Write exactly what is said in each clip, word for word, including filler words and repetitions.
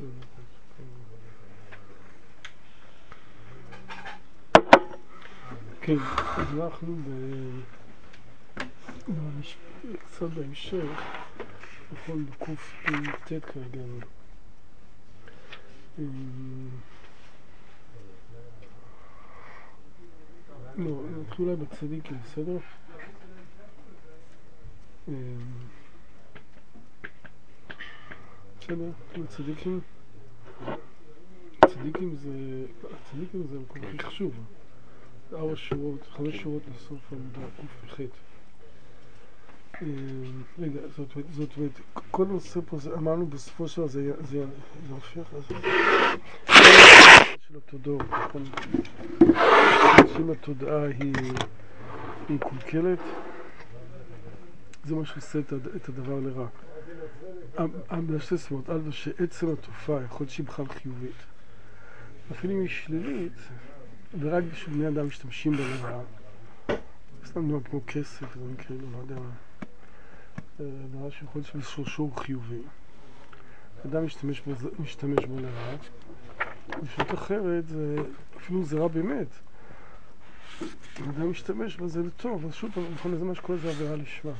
כן, אז אנחנו קצת בהמשך, נכון, בקוף ט' כרגע. לא, נתחיל אולי בצדיקים, בסדר? בסדר, בצדיקים. צדיקים זה, הצדיקים זה המקום הכי חשוב. ארבע שורות, חמש שורות לסוף העמודה, קוף וח'. רגע, זאת אומרת, כל נושא פה, אמרנו בסופו של זה, זה הופך, אז של התודעות, נכון? שאם התודעה היא קולקלת, זה מה שעושה את הדבר לרע. בשתי סיבות, על זה שעצם התופעה יכול להיות שהיא בכלל חיובית. אפילו אם היא שלילית, ורק בשביל בני אדם משתמשים בה לרעה. סתם נראה כמו כסף, זה נקרא, לא יודע מה. דבר שיכול להיות שבשורשו הוא חיובי. אדם משתמש בו, משתמש בו לרעה. בשבילות אחרת, זה, אפילו זה רע באמת. אדם משתמש בזה לטוב, אז שוב, נכון, זה מה שקורה, זה עבירה לשמה.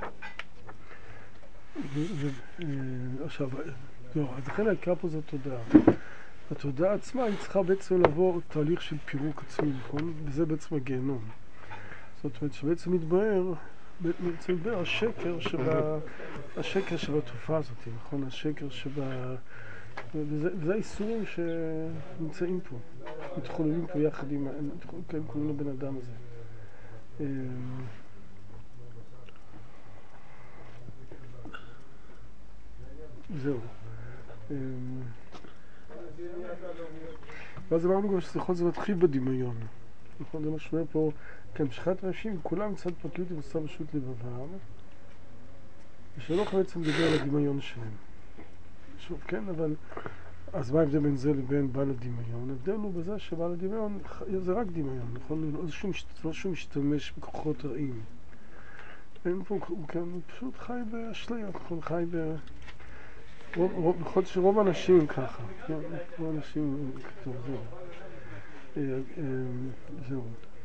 עכשיו, לא, אז לכן העיקר פה זה התודעה. התודעה עצמה היא צריכה בעצם לבוא תהליך של פירוק עצמי, נכון? וזה בעצם הגיהנום. זאת אומרת שבעצם מתבהר, בעצם מתבהר השקר שבה, השקר שבתופעה הזאת, נכון? השקר שבה, וזה, וזה האיסורים שנמצאים פה, מתחוללים פה יחד עם, כן, קוראים לבן אדם הזה. זהו. ואז אמרנו גם שזכות זה מתחיל בדמיון. נכון, זה מה שאומר פה, כהמשכת ראשים, כולם מצד פרקיות ומסר בשו"ת לבבם, ושלא יכול בעצם לדבר על הדמיון שלהם. שוב, כן, אבל, אז מה ההבדל בין זה לבין בעל הדמיון? ההבדל הוא בזה שבעל הדמיון זה רק דמיון, נכון? לא שום, לא שום משתמש בכוחות רעים. אין פה, הוא כאן פשוט חי באשליה, נכון? חי ב... בכל זאת שרוב האנשים ככה, רוב האנשים כתוב, זהו. זהו.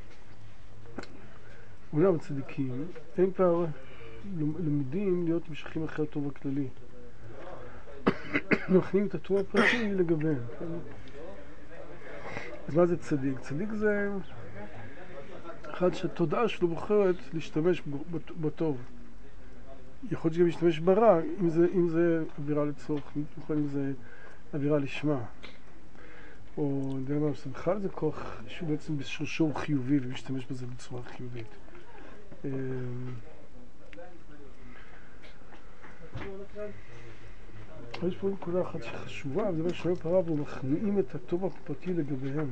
אולם הצדיקים, הם כבר למדים להיות משכים אחרי הטוב הכללי. מכנים את הטוב הפרטי לגביהם. אז מה זה צדיק? צדיק זה אחד שהתודעה שלו בוחרת להשתמש בטוב. יכול להיות שגם להשתמש ברע, אם זה, אם זה אווירה לצורך, יכול אם זה אווירה לשמה. או יודע מה, בכלל זה כוח שהוא בעצם בשורשו הוא חיובי ומשתמש בזה בצורה חיובית. יש פה נקודה אחת שחשובה, וזה מה שאומר פרעה, והוא מכניעים את הטוב הפרטי לגביהם.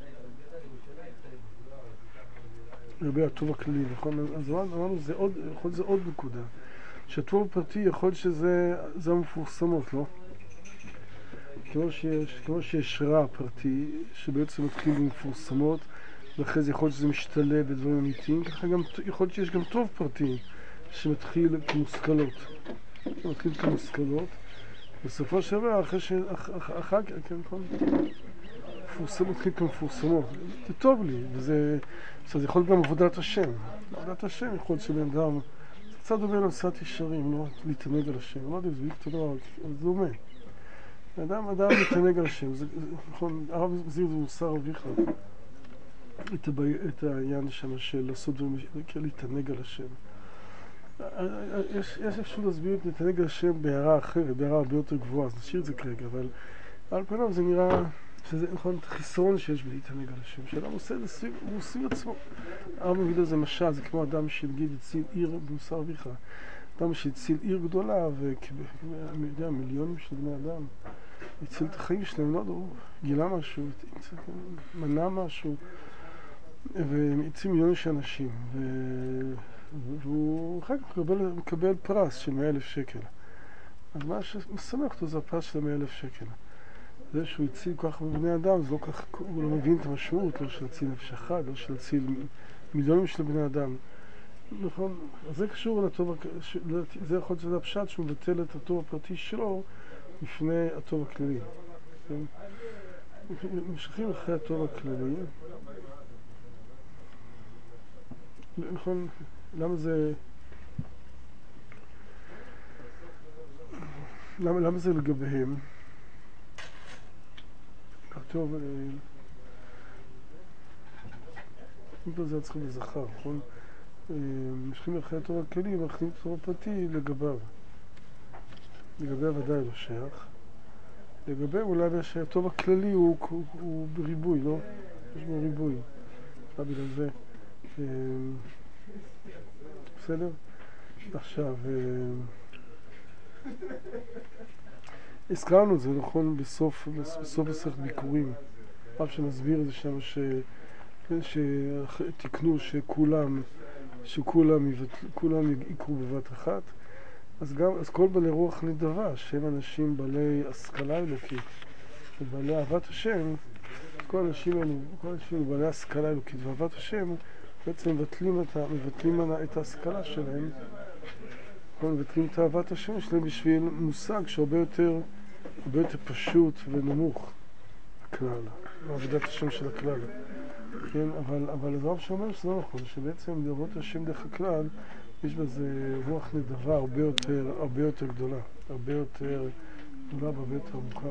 לגבי הטוב הכללי, נכון? אז אמרנו, זה עוד, יכול להיות זה עוד נקודה. שהטוב הפרטי יכול להיות שזה זה המפורסמות, לא? כמו שיש, כמו שיש רע פרטי, שבעצם מתחיל במפורסמות, ואחרי זה יכול להיות שזה משתלב בדברים אמיתיים, ככה גם יכול להיות שיש גם טוב פרטי, שמתחיל כמושכלות. שמתחיל כמושכלות. בסופו של דבר, אחרי ש... אחר כך, כן, נכון? מפורסמות, מתחיל כמפורסמות. זה טוב לי, וזה... זה יכול להיות גם עבודת השם. עבודת השם יכול להיות שבן אדם... זה קצת דומה לעשת ישרים, לא? להתענג על השם. לא יודע, זה בדיוק אותו דבר, זה דומה. אדם, אדם מתענג על השם. זה, נכון, הרב זיר זה מוסר אביך. את, הבא, את העניין שם של לעשות דברים, להתענג על השם. יש, יש אפשר להסביר את להתענג על השם בהערה אחרת, בהערה הרבה יותר גבוהה, אז נשאיר את זה כרגע, אבל על פניו זה נראה שזה נכון, את החיסרון שיש בלהתענג על השם, שאדם עושה את זה סביב, הוא סביב עצמו. הרב מביא לזה משל, זה כמו אדם שנגיד הציל עיר במוסר אביך, אדם שהציל עיר גדולה, ואני יודע, מיליונים של בני אדם, הציל את החיים שלהם, לא יודע, הוא גילה משהו, מנע משהו, והציל מיליונים של אנשים, ו... והוא אחר כך מקבל, מקבל פרס של מאה אלף שקל. אז מה שמשמח אותו זה הפרס של מאה אלף שקל. זה שהוא הציל כל כך בבני אדם, זה לא כך, הוא לא מבין את המשמעות, לא של להציל נפש אחד, לא של להציל מיליונים של בני אדם. נכון? אז זה קשור לטוב, זה יכול להיות שזה הפשט שהוא מבטל את הטוב הפרטי שלו, לפני הטוב הכללי. נמשכים אחרי הטוב הכללי. נכון, למה זה... למה, למה זה לגביהם? הטוב... אם פה זה צריך לזכר, נכון? נמשכים אחרי הטוב הכללי ומכנים את הטוב הפרטי לגביו. לגבי ודאי לא שייך. לגבי אולי שהטוב הכללי הוא, הוא, הוא בריבוי, לא? יש בו ריבוי. עכשיו בגלל זה. בסדר? עכשיו, הזכרנו את זה, נכון, בסוף, בסוף מסכת ביקורים. אף שנסביר את זה שם ש... שתקנו שכולם, שכולם כולם יקרו בבת אחת. אז גם, אז כל בעלי רוח נדבה, שהם אנשים בעלי השכלה אלוקית ובעלי אהבת השם, כל האנשים האלו, כל האנשים האלו בעלי השכלה אלוקית ואהבת השם, בעצם מבטלים את, מבטלים את ההשכלה שלהם, מבטלים את אהבת השם שלהם בשביל מושג שהרבה יותר, הרבה יותר פשוט ונמוך, הכלל, עבודת השם של הכלל. כן, אבל, אבל הרב שאומר שזה לא נכון, שבעצם לראות השם דרך הכלל, יש בזה רוח נדבה הרבה יותר, הרבה יותר גדולה, הרבה יותר גדולה והרבה יותר עמוקה.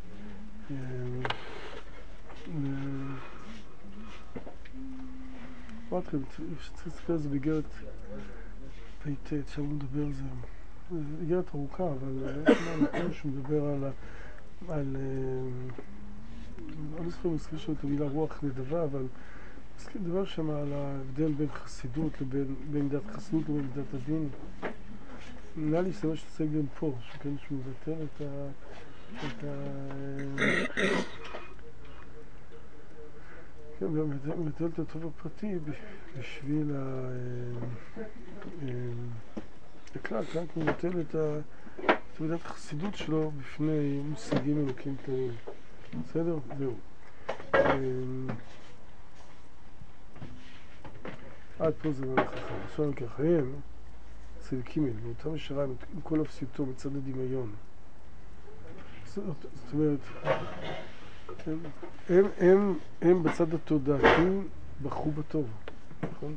אמרתי לכם, צריך להסתכל על זה באיגרת פ"ט, שם הוא מדבר על זה. איגרת ארוכה, אבל יש שהוא מדבר על... על אני לא זוכר אם הוא הזכיר את המילה רוח נדבה, אבל הוא מדבר שם על ההבדל בין חסידות לבין מידת חסידות לבין מידת הדין. נראה לי שזה מה שתעשה גם פה, שכן שהוא מבטל את ה... את ה... כן, מבטל את הטוב הפרטי בשביל ה... הכלל, כאן הוא מבטל את מידת החסידות שלו בפני מושגים אלוקים כלליים. בסדר? זהו. עד פה זה מלך אחר. עכשיו כחיים, צדיקים אלו, אותם ישרה עם כל אפסיותו מצד הדמיון. זאת אומרת, הם, הם, הם בצד התודעתי בחרו בטוב, נכון?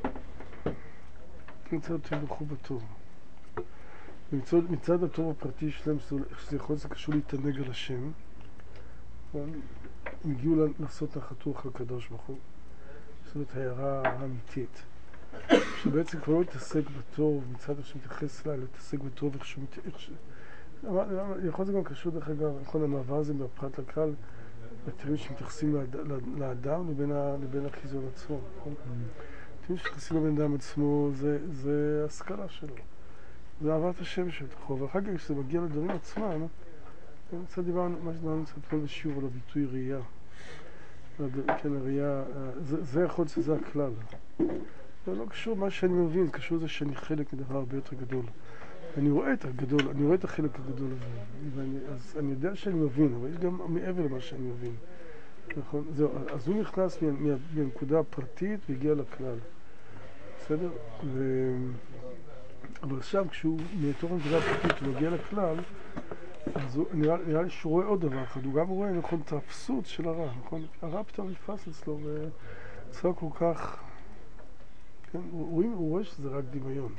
מצד התודעתי בחרו בטוב. מצד, מצד הטוב הפרטי שלהם, שזה יכול להיות קשור להתענג על השם, הם הגיעו לעשות נחתוך לקדוש ברוך הוא. זאת ההערה האמיתית. שבעצם כבר לא להתעסק בטוב, מצד איך שמתייחס לה, להתעסק בטוב איך שהוא מתייחס. יכול להיות גם קשור דרך אגב, נכון, המעבר הזה מהפרט לכלל, לתראים שמתייחסים לאדם לבין החיזון עצמו. תראים שמתייחסים לבן אדם עצמו, זה השכלה שלו. זה אהבת השם שלו. ואחר כך כשזה מגיע לדברים עצמם, קצת דיברנו, מה שדיברנו קצת פה בשיעור על הביטוי ראייה. כן, הראייה, זה, זה יכול להיות שזה הכלל. זה לא קשור מה שאני מבין, זה קשור לזה שאני חלק מדבר הרבה יותר גדול. אני רואה את הגדול, אני רואה את החלק הגדול הזה. ואני, אז אני יודע שאני מבין, אבל יש גם מעבר למה שאני מבין. נכון? זהו, אז הוא נכנס מהנקודה הפרטית והגיע לכלל. בסדר? ו... אבל עכשיו כשהוא מתוך הנקודה הפרטית ומגיע לכלל, אז הוא, נראה, נראה לי שהוא רואה עוד דבר אחד, הוא גם רואה, נכון, את האפסות של הרע, נכון? הרע פתאום נתפס אצלו וצריך כל כך, כן, הוא, הוא רואה שזה רק דמיון.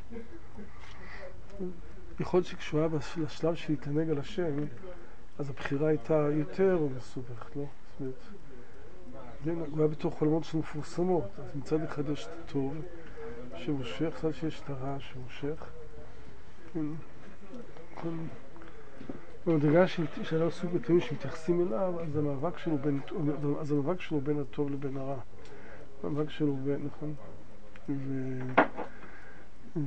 יכול להיות שכשהוא היה בשלב של להתענג על השם, אז הבחירה הייתה יותר מסובכת, לא? זאת אומרת, כן, הוא היה בתוך עולמות שמפורסמות, אז מצד אחד יש את הטוב שמושך, מצד שיש את הרע שמושך. כן, כן. במדרגה של הסוג בתאים שמתייחסים אליו, אז המאבק שלו בין, אז המאבק שלו בין הטוב לבין הרע. המאבק שלו בין, נכון? ו... ו...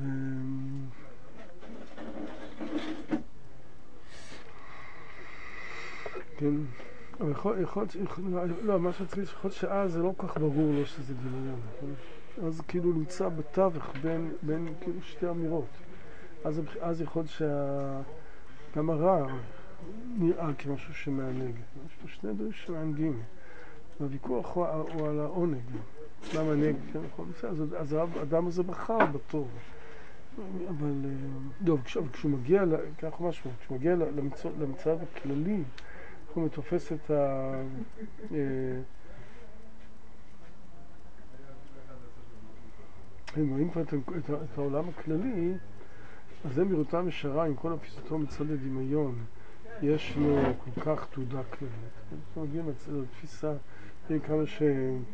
כן, אבל יכול, יכול, לא, מה שצריך, יכול להיות שאז זה לא כל כך ברור לו שזה דמיון, נכון? אז כאילו נמצא בתווך בין, בין כאילו שתי אמירות. אז, אז יכול להיות שה... גם הרע נראה כמשהו שמענג. יש פה שני דברים שמענגים. והוויכוח הוא, הוא על העונג. למה ענג? כן, נכון? אז האדם הזה בחר בטוב. אבל, לא, כשהוא מגיע, כך משהו, כשהוא מגיע למצב הכללי, הוא מתופס את ה... הם רואים כבר את העולם הכללי, אז זה בראותם ישרה עם כל הפיסתו מצד הדמיון. יש לו כל כך תעודה כללית. אנחנו מגיעים לתפיסה, תראי כמה ש...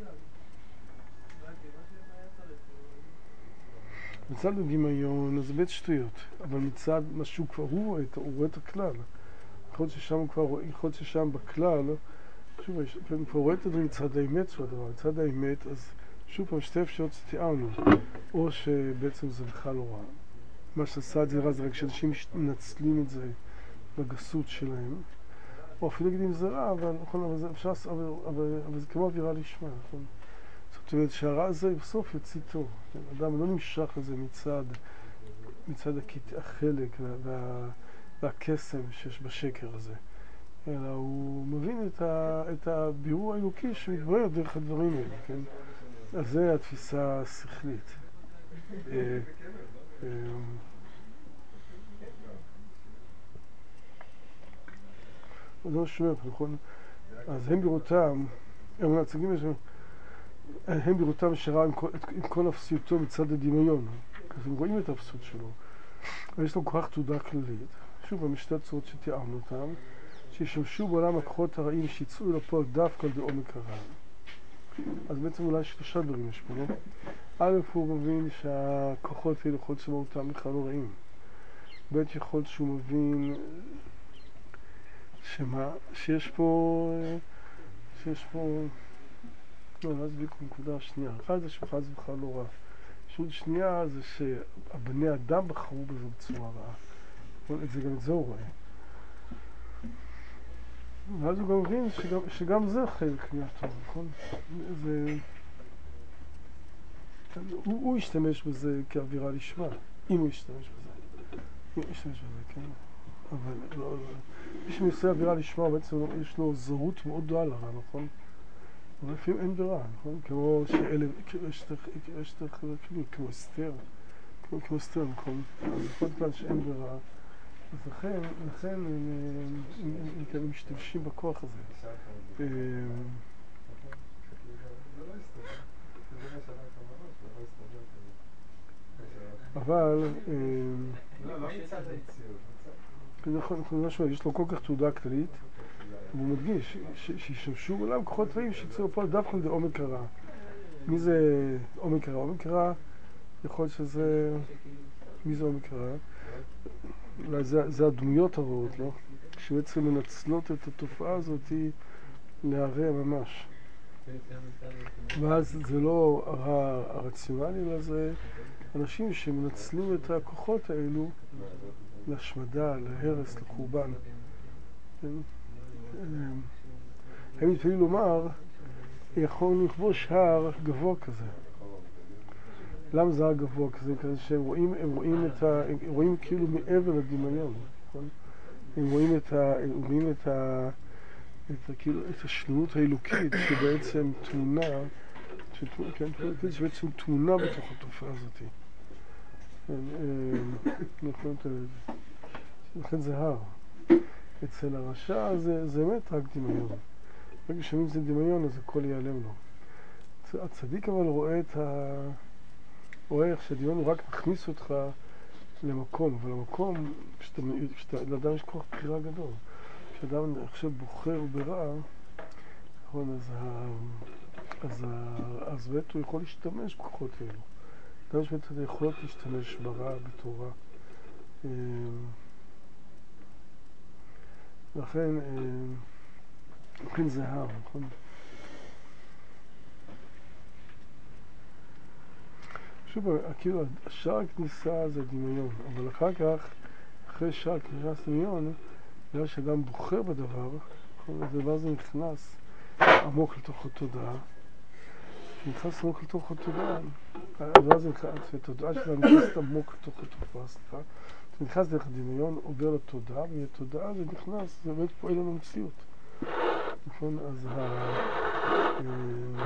מצד הדמיון זה בית שטויות, אבל מצד מה שהוא כבר הוא רואה, הוא רואה את הכלל. יכול להיות ששם כבר רואה, יכול להיות ששם בכלל, שוב, הוא כבר רואה את זה מצד האמת של הדבר, מצד האמת, אז שוב פעם שתי אפשרות שתיארנו, או שבעצם זה בכלל לא רע. מה שעשה את זה רע זה רק שאנשים מנצלים את זה בגסות שלהם, או אפילו נגיד אם זה רע, אבל, אבל, זה, אפשר, אבל, אבל, אבל זה כמו אווירה לשמה, נכון? זאת אומרת שהרע הזה בסוף יוציא טוב. אדם לא נמשך לזה מצד, מצד החלק וה, והקסם שיש בשקר הזה, אלא הוא מבין את, ה, את הבירור האלוקי שמתברר דרך הדברים האלה, כן? אז זה התפיסה השכלית. זה לא שומע, נכון? אז הם בראותם, הם מנצגים את זה, הם בראותם שראה עם כל, עם כל אפסיותו מצד הדמיון. אז הם רואים את האפסיות שלו. אבל יש לו כל כך תעודה כללית, שוב, במשתי הצורות שתיארנו אותם, שישמשו בעולם הכוחות הרעים שיצאו לפועל דווקא לעומק הרע. אז בעצם אולי שלושה דברים יש פה, לא? א', הוא מבין שהכוחות האלה יכול להיות שמהותם בכלל לא רעים. ב', יכול להיות שהוא מבין שמה, שיש פה, שיש פה, לא, לא אסביר בנקודה השנייה. אחד זה שהוא חס בכלל לא רע. שעוד שנייה זה שהבני אדם בחרו בזה בצורה רעה. את זה גם את זה הוא רואה. ואז הוא גם מבין שגם, שגם זה חלק מהטוב, נכון? זה... הוא, הוא ישתמש בזה כאווירה לשמה, אם הוא ישתמש בזה. אם הוא ישתמש בזה, כן? אבל לא, לא. מי שמנסה אווירה לשמה, בעצם יש לו זרות מאוד גדולה לרע, נכון? אבל לפעמים אין ברע, נכון? כמו שאלה, יש דרך כלל, כמו אסתר, כמו, כמו אסתר, נכון? אז יכול להיות שאין ברע. אז לכן, לכן הם משתמשים בכוח הזה. אבל, יש לו כל כך תעודה כללית, והוא מדגיש שישמשו עולם כוחות רעים שיצאו פה דווקא לעומק הרע. מי זה עומק הרע? עומק הרע יכול להיות שזה... מי זה עומק הרע? אולי זה, זה הדמויות הרעות, לא? שבעצם מנצלות את התופעה הזאת להרע ממש. ואז זה לא הרע הרציונלי, אלא זה אנשים שמנצלים את הכוחות האלו להשמדה, להרס, לחורבן. הם מתפעלים לומר, יכול לכבוש הר גבוה כזה. למה זה הר גבוה כזה? כזה שהם רואים, הם רואים את ה... הם רואים כאילו מעבר לדמיון, נכון? הם רואים את ה... הם רואים את ה... את ה... כאילו, את השלמות האלוקית שבעצם תמונה, כן, שבעצם תמונה בתוך התופעה הזאת. לכן זה הר. אצל הרשע זה, זה באמת רק דמיון. ברגע שאם זה דמיון, אז הכל ייעלם לו. הצדיק אבל רואה את ה... רואה איך שהדמיון הוא רק מכניס אותך למקום, אבל המקום, כשאתה, כשאתה, לאדם יש כוח בחירה גדול. כשאדם עכשיו בוחר ברע, נכון, אז ה... אז ה... אז באמת הוא יכול להשתמש בכוחות האלו. אדם שבאמת אתה יכול להשתמש ברע בתורה. לכן, לכן זה הר, נכון? שוב, כאילו, שער הכניסה זה דמיון, אבל אחר כך, אחרי שער כניסה דמיון, בגלל שאדם בוחר בדבר, הדבר הזה נכנס עמוק לתוך התודעה. כשנכנס עמוק לתוך התודעה, הדבר הזה נכנס, והתודעה שלה נכנסת עמוק לתוך התופעה, סליחה. כשנכנס דרך הדמיון, עובר לתודעה, והתודעה זה נכנס, זה באמת פועל לנו מציאות. נכון? אז ה...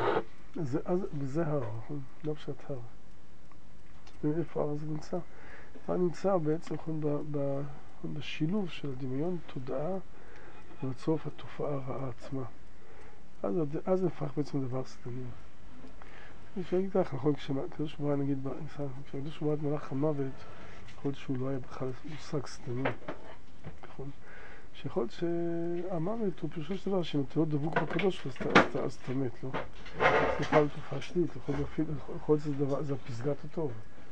וזה הר, נכון? לא פשוט הר. איפה הר הזה נמצא? מה נמצא בעצם בשילוב של הדמיון תודעה ובסוף התופעה הרעה עצמה. אז, אז זה הפך בעצם לדבר סתמי. אפשר להגיד לך, נכון, כשקדוש ברוך הוא, נגיד, כשקדוש ברוך הוא מלאך המוות, יכול להיות שהוא לא היה בכלל מושג סתמי. נכון? שיכול להיות שהמוות הוא פשוט של דבר, שאם אתה לא דבוק בקדוש, אז אתה מת, לא? זה יכול להיות תופעה שלילית, יכול להיות שזה הפסגת הטוב.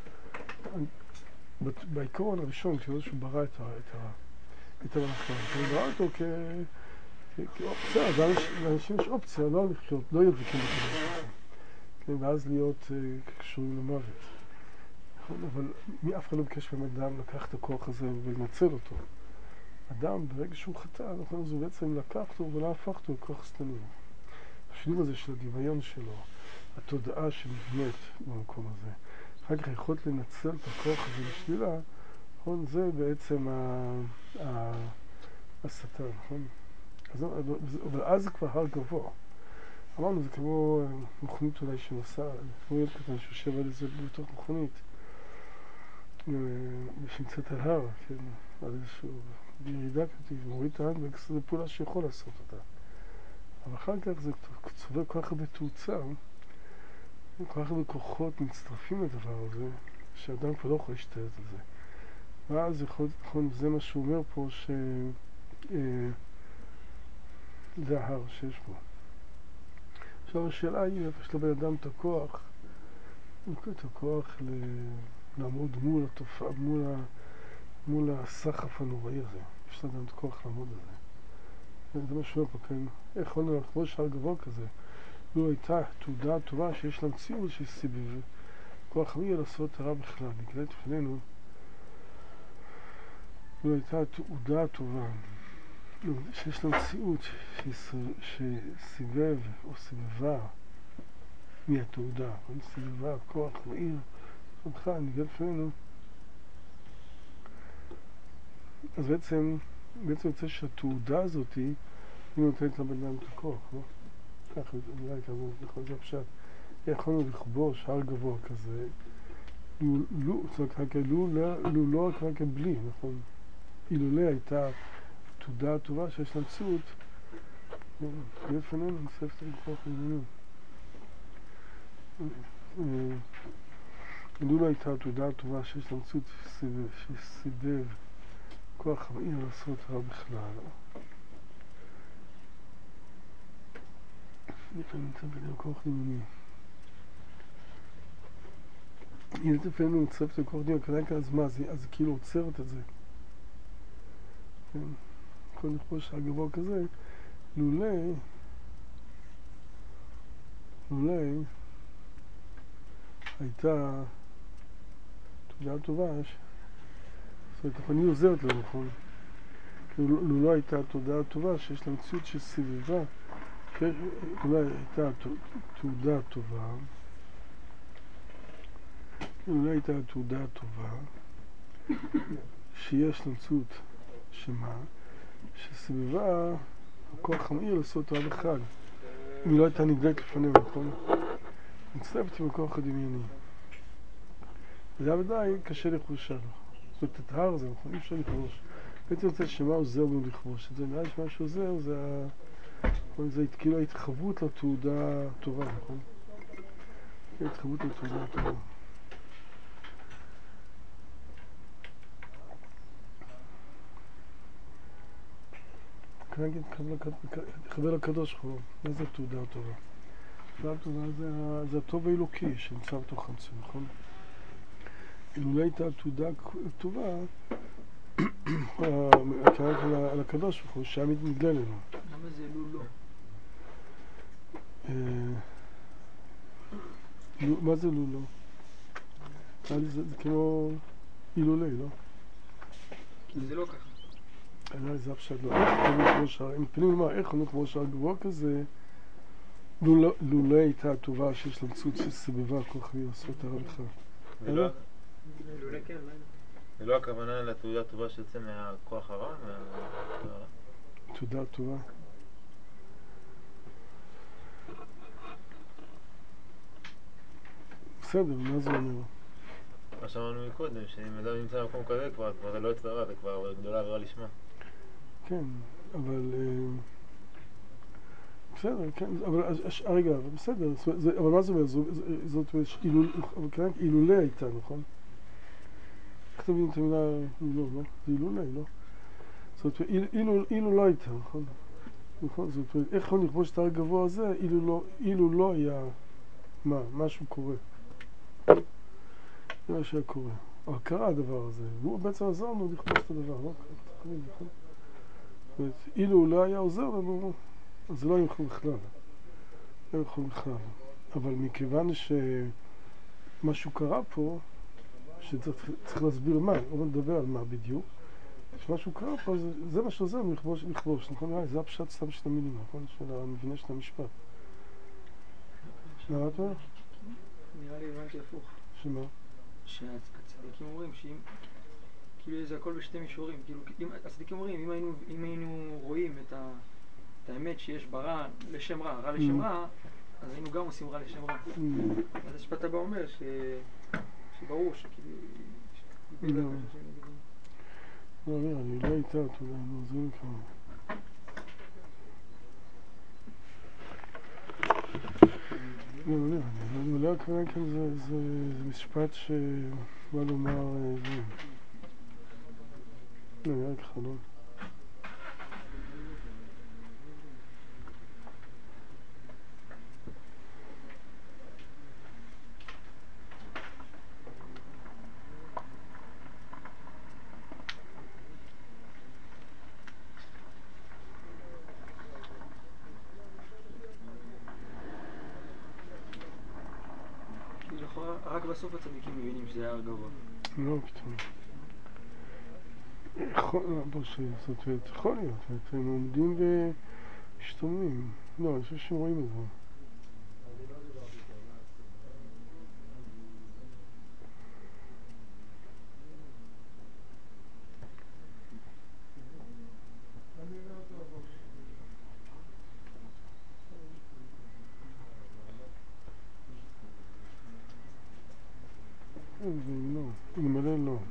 בעיקרון הראשון, כשהוא ברא את המלאך המוות, הוא ברא אותו כאופציה, אז לאנשים יש אופציה לא לחיות, לא להיות דבקים בקדוש, ואז להיות קשורים למוות. אבל מי אף אחד לא ביקש באמת אדם לקח את הכוח הזה ולנצל אותו. אדם, ברגע שהוא חטא, אז הוא בעצם לקח אותו ולא הפך אותו לכוח סתמי. השילוב הזה של הדמיון שלו, התודעה שנבנית במקום הזה, אחר כך יכולת לנצל את הכוח הזה לשלילה, נכון? זה בעצם השטן, נכון? אז, אבל אז זה כבר הר גבוה. אמרנו, זה כמו מכונית אולי שנוסע, כמו ילד קטן שיושב על איזה בתוך מכונית, שנמצאת על הר, כן, על איזשהו בירידה כתוב, מוריד את ההנדברג, זה פעולה שיכול לעשות אותה. אבל אחר כך זה צובר כל כך הרבה תאוצה, כל כך הרבה כוחות מצטרפים לדבר הזה, שאדם כבר לא יכול להשתלט על זה. ואז יכול, נכון, זה מה שהוא אומר פה, ש... אה, זה ההר שיש פה. עכשיו השאלה היא, יש לבן אדם את הכוח, את הכוח ל... לעמוד מול התופעה, מול, ה... מול הסחף הנוראי הזה. יש לאדם את הכוח לעמוד על זה. זה מה שהוא אומר פה, כן? איך יכולנו לחבוש הר גבוה כזה? לא הייתה תעודה טובה שיש לה מציאות שהיא סיבוב. כוח מי לעשות הרע בכלל, נגלה את פנינו. לא הייתה תעודה טובה שיש לה מציאות שסיבב או סיבבה מהתעודה, סיבבה, כוח, מאיר, שמך, נגלה את פנינו. אז בעצם, בעצם יוצא שהתעודה הזאת היא נותנת לבן אדם את הכוח, לא? ככה, נראה כזה, נכון, זה הפשט. יכולנו לכבוש הר גבוה כזה, לא רק רק בלי, נכון? אילולא הייתה תעודה טובה שיש לה מציאות, לפנינו נצטרף את הכוח העניינים. אילולא הייתה תעודה טובה שיש לה מציאות שסיבב כוח המאיר לעשות רע בכלל. לפעמים נמצא ביניהם כוח עניינים. אם לפעמים נצטרף את הכוח עניינים, כדאי כאן אז מה? אז כאילו עוצרת את זה. כן, כל נכבוש הגבוה כזה, לולא, לולא הייתה תעודה טובה, זאת אומרת, אני עוזרת לו, נכון? לולא הייתה תעודה טובה שיש לה מציאות של סביבה, לולא הייתה תעודה טובה, לולא הייתה תעודה טובה, שיש לה מציאות שמה? שסביבה הכוח המאיר לעשות רע בכלל. אם לא הייתה נגלית לפנינו, נכון? מצטרפתי בכוח הדמיוני. וזה ודאי קשה לכבוש. זאת אומרת, את ההר הזה, נכון? אי אפשר לכבוש. בעצם רוצה שמה עוזר לנו לכבוש את זה. נראה שמה שעוזר זה, זה כאילו ההתחוות לתעודה טובה, נכון? ההתחוות לתעודה טובה. כאן נגיד, חבר לקדוש חור, מה זה תעודה טובה? תעודה טובה זה, זה הטוב האלוקי שנמצא בתוך המציאות, נכון? אילולא הייתה תעודה טובה, כרגע על הקדוש חור, שהיה מתנגלה לנו. למה זה לולא? מה זה לולא? זה כמו אילולא, לא? זה לא ככה. אלא זה הפשט לא, איך קוראים כמו שער, אם פנים לומר, איך קוראים כמו שער גבוה כזה, לולא הייתה הטובה שיש למציאות שסביבה כוח מי לעשות הרע בכלל. לולא כן, זה לא הכוונה לתעודה טובה שיוצא מהכוח הרע? תעודה טובה. בסדר, מה זה אומר? שאמרנו מקודם, שאם אדם נמצא במקום כזה כבר, כבר זה לא יצא רע, זה כבר גדולה עבירה לשמה. כן, אבל... בסדר, כן, אבל רגע, בסדר, אבל מה זה אומר? זאת אומרת, אילולי הייתה, נכון? איך תבין את המילה אילול, לא? זה אילולי, לא? זאת אומרת, אילו לא הייתה, נכון? נכון, זאת אומרת, איך יכול לכבוש את הר הגבוה הזה, אילו לא היה, מה, משהו קורה. זה מה שהיה קורה. אבל קרה הדבר הזה, והוא בעצם עזר לנו לכבוש את הדבר, לא? זאת אומרת, אילו לא היה עוזר לנו, אז זה לא היה יכול בכלל. לא יכול בכלל. אבל מכיוון שמשהו קרה פה, שצריך להסביר מה, או לדבר על מה בדיוק, שמשהו קרה פה, זה, זה מה שעוזר לנו לכבוש, לכבוש, נכון? זה הפשט סתם של המילים, נכון? של המבנה של המשפט. מה אתה אומר? נראה לי הבנתי הפוך. שמה? שהצדיקים אומרים שאם... כאילו זה הכל בשתי מישורים. כאילו, הצדיקים אומרים, אם היינו, אם היינו רואים את ה... את האמת שיש ברע לשם רע, רע לשם רע, אז היינו גם עושים רע לשם רע. אז השפט הבא אומר ש... שברור שכאילו... לא, לא, אני לא הייתה, אתה יודע, לא, זה נקרא. לא, לא, אני לא הכוונה כאן, זה משפט שבא לומר, זה... לא, נראה לך, לא? רק בסוף הצדיקים מבינים שזה היה הר גבוה. לא, פתאום. יכול להיות, יכול להיות, הם עומדים ומשתוממים. לא, אני חושב שהם רואים את זה. זה לא, אני מלא לא.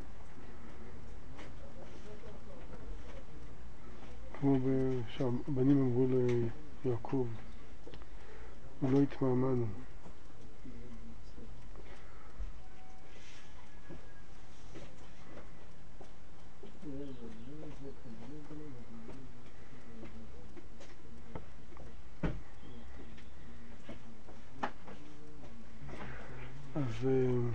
כמו שהבנים אמרו ליעקב, ולא התמהמנו. אז...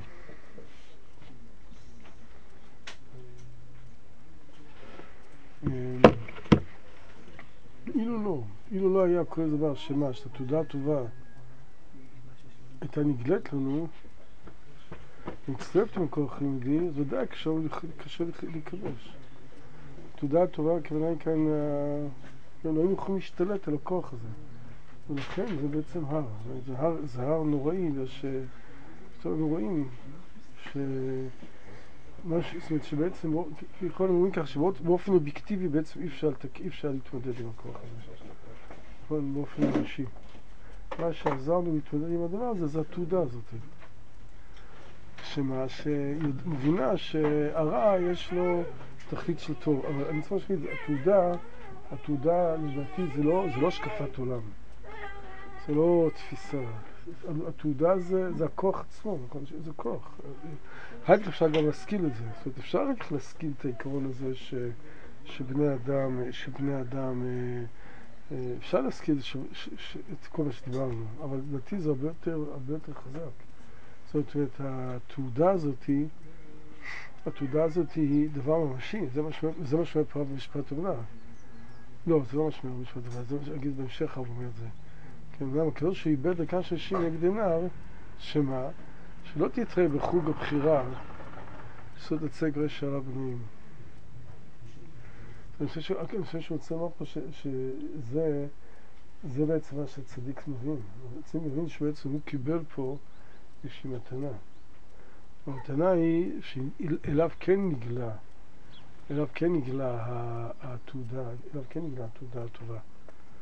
אילו לא, אילו לא היה כל דבר שמה, שהתעודה הטובה הייתה נגלית לנו, מצטרפת עם הכוח הלימודי, אז ודאי קשה להיכבש. התעודה הטובה, הכוונה היא כאן, לא היינו יכולים להשתלט על הכוח הזה. ולכן זה בעצם הר, זה הר, זה הר נוראי, שאנחנו רואים ש... זאת אומרת שבעצם, יכולים לומר כך שבאופן אובייקטיבי בעצם אי אפשר, אי אפשר להתמודד עם הכוח הזה. נכון, באופן אנושי. מה שעזר לנו להתמודד עם הדבר הזה, זה התעודה הזאת. שמה, שמבינה שהרע יש לו תכלית של טוב. אבל אני צריך להגיד, התעודה, התעודה לדעתי זה לא, זה לא השקפת עולם. זה לא תפיסה. התעודה זה, זה הכוח עצמו, זה כוח. רק אפשר גם להשכיל את זה. זאת אומרת, אפשר רק להשכיל את העיקרון הזה ש, שבני אדם, שבני אדם, אפשר להשכיל ש, ש, ש, את כל מה שדיברנו, אבל לדעתי זה הרבה יותר, הרבה יותר חזק. זאת אומרת, התעודה הזאת, התעודה הזאת היא דבר ממשי, זה מה שאומר, זה מה שאומר פרעה במשפט אמונה. לא, זה לא מה שאומר במשפט אמונה, זה מה שאגיד בהמשך הרב אומר את זה. כן, למה? הקדוש שאיבד דקה של שין נגד נער, שמה? שלא תתראה בחוג הבחירה, שסוד הצג רשע על הבנויים. אני חושב שהוא רוצה לומר פה שזה זה בעצם מה שהצדיק מבין. הצדיק מבין שבעצם הוא קיבל פה איזושהי מתנה. המתנה היא שאליו כן נגלה, אליו כן נגלה התעודה, אליו כן נגלה התעודה הטובה.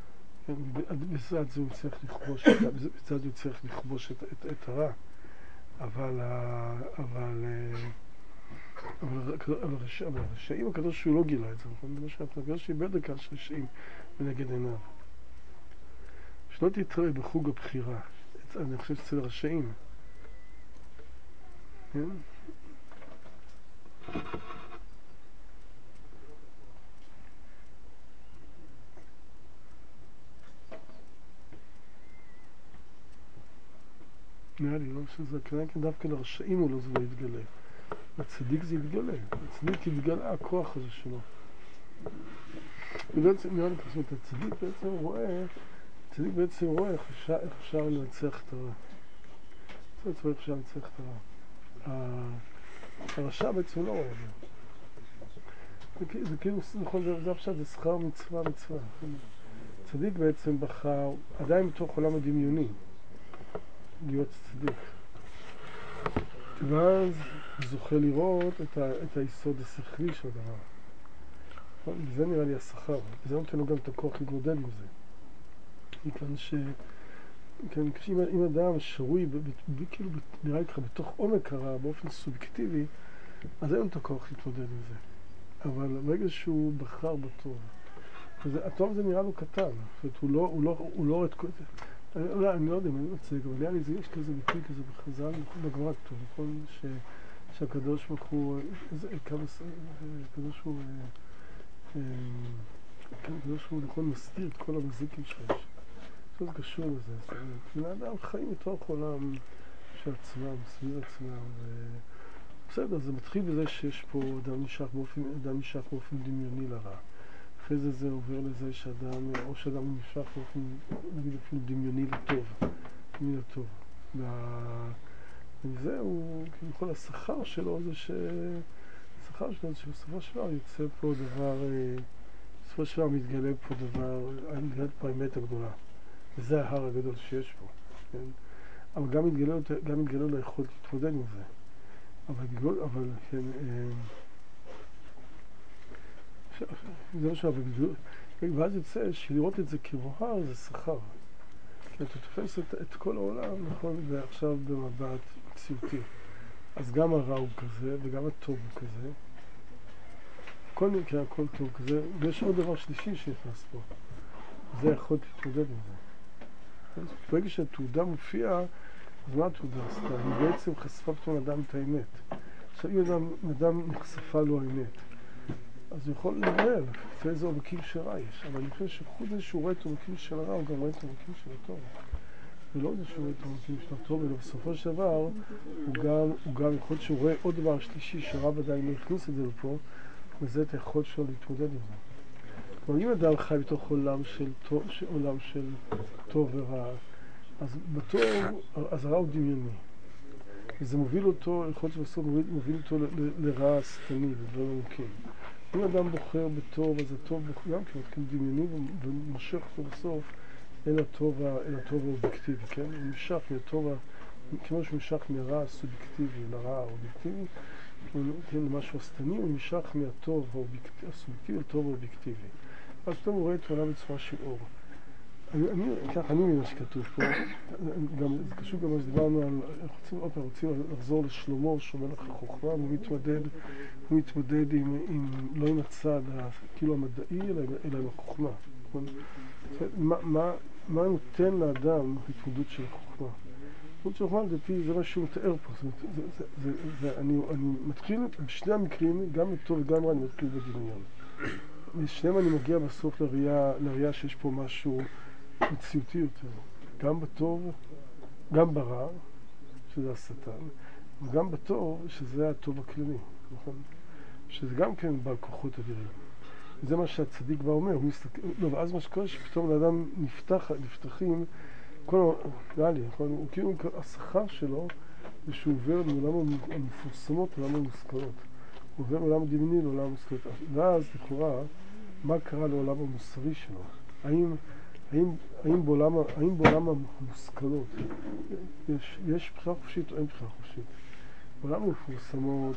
בצד זה הוא צריך לכבוש, בצד הוא צריך לכבוש את, את, את הרע. אבל, אבל, אבל, אבל, אבל רשעים הקדוש שהוא לא גילה את זה, נכון? למשל, הקדוש איבד לכך שרשעים בנגד עיניו. שלא תתראה בחוג הבחירה, אני חושב אצל רשעים. כן? נראה לי, לא שזה כנראה דווקא לרשעים הוא לא זה לא יתגלה. לצדיק זה יתגלה. לצדיק יתגלה הכוח הזה שלו. ובעצם נראה לי כזאת, הצדיק בעצם רואה, הצדיק בעצם רואה איך אפשר, איך אפשר לנצח את הרע. זה בעצם איך אפשר לנצח את הרע. הרשע בעצם לא רואה את זה. זה כאילו, נכון, זה עכשיו, זה שכר מצווה מצווה. צדיק בעצם בחר, עדיין בתוך עולם הדמיוני. להיות צדיק. ואז הוא זוכה לראות את, ה, את היסוד השכלי של הדבר. וזה נראה לי השכר. וזה נותן לו גם את הכוח להתמודד עם זה. מכאן ש... כן, אם אדם שרוי, ב, ב, ב, כאילו נראה לי ככה בתוך עומק הרע, באופן סובייקטיבי, אז אין לו את הכוח להתמודד עם זה. אבל ברגע שהוא בחר בטוב, וזה, הטוב זה נראה לו קטן. זאת אומרת, הוא לא, הוא לא, הוא לא רואה את כל זה. אני, אני לא יודע אם אני מצליח, אבל נראה לי זה, יש כזה ביטוי כזה בחז"ל, בגמרא כתוב, נכון? ש, שהקדוש ברוך הוא, כמה, הקדוש הוא, הקדוש הוא נכון מסתיר את כל המזיקים שיש. זה קשור לזה. בני אדם חיים בתוך עולם של עצמם, סביב עצמם. בסדר, זה מתחיל בזה שיש פה אדם נשאר באופן, אדם נשאר באופן דמיוני לרע. אחרי זה זה עובר לזה שאדם, או שאדם נמשך באופן, נגיד אפילו דמיוני לטוב, דמיוני לטוב. וזהו, כביכול השכר שלו זה ש... השכר שלו זה שבסופו של דבר יוצא פה דבר, בסופו של דבר מתגלה פה דבר, מתגלת פה האמת הגדולה. וזה ההר הגדול שיש פה, כן? אבל גם מתגלה, גם מתגלה לו יכולת להתמודד עם זה. אבל, אבל, כן, זה משהו, ואז יוצא שלראות את זה כמוהר זה שכר. כי אתה תופס את, את כל העולם, נכון, ועכשיו במבט מציאותי. אז גם הרע הוא כזה, וגם הטוב הוא כזה. כל מקרה, הכל טוב כזה, ויש עוד דבר שלישי שנכנס פה. זה יכול להתמודד עם זה. ברגע שהתעודה מופיעה, אז מה התעודה עשתה? היא בעצם חשפה פתאום אדם את האמת. עכשיו, אם אדם, אדם נחשפה לו האמת, אז הוא יכול לגרל, לפי איזה עומקים של רע יש. אבל אני חושב שחוץ זה שהוא רואה את עומקים של הרע, הוא גם רואה את עומקים של הטוב. ולא זה שהוא רואה את עומקים של הטוב, אלא בסופו של דבר, הוא גם, הוא גם יכול להיות שהוא רואה עוד דבר שלישי, שהרב עדיין לא הכניס את זה לפה, וזה את היכולת שלו להתמודד עם זה. כלומר, אם אדם חי בתוך עולם של טוב, עולם של טוב ורע, אז בטוב, אז הרע הוא דמיוני. וזה מוביל אותו, יכול להיות שבסוף מוביל, מוביל אותו ל, ל, לרע סתני, לדברים עמוקים. אם אדם בוחר בטוב, אז הטוב גם כן דמיוני ומושך אותו בסוף אל הטוב, אל הטוב האובייקטיבי, כן? הוא נמשך מהטוב, כמו שהוא נמשך מהרע הסובייקטיבי לרע האובייקטיבי, כן, למשהו הסתני, הוא נמשך מהטוב הסובייקטיבי לטוב האובייקטיבי. אז פתאום הוא רואה את העולם בצורה של אור. אני, אני, כך, אני מבין מה שכתוב פה, גם, זה קשור גם מה שדיברנו על, רוצים, עוד פעם, רוצים לחזור לשלמה, שמלך החוכמה, הוא מתמודד, הוא מתמודד עם, עם, לא עם הצד, כאילו המדעי, אלא, אלא עם החוכמה. מה, מה, מה נותן לאדם התמודדות של החוכמה? התמודדות של החוכמה, לדעתי, זה מה שהוא מתאר פה. זה, זה, זה, זה, זה, אני, אני מתחיל, בשני המקרים, גם לטוב וגם רע, אני מתחיל בדמיון. בשניהם אני מגיע בסוף לראייה, לראייה שיש פה משהו מציאותי יותר. גם בטוב, גם ברע, שזה השטן, וגם בטוב, שזה הטוב הכללי, נכון? שזה גם כן בעל כוחות אדירים. זה מה שהצדיק בא אומר, הוא מסתכל, לא, ואז מה שקורה שפתאום לאדם נפתח, נפתחים, כל, נראה לי, נכון? הוא כאילו, השכר שלו, זה שהוא עובר לעולם המפורסמות, לעולם המושכלות. הוא עובר לעולם הדמיוני, לעולם המושכלות. ואז, לכאורה, מה קרה לעולם המוסרי שלו? האם, האם, האם בעולם, האם בעולם המושכלות יש, יש בחירה חופשית או אין בחירה חופשית? בעולם המפורסמות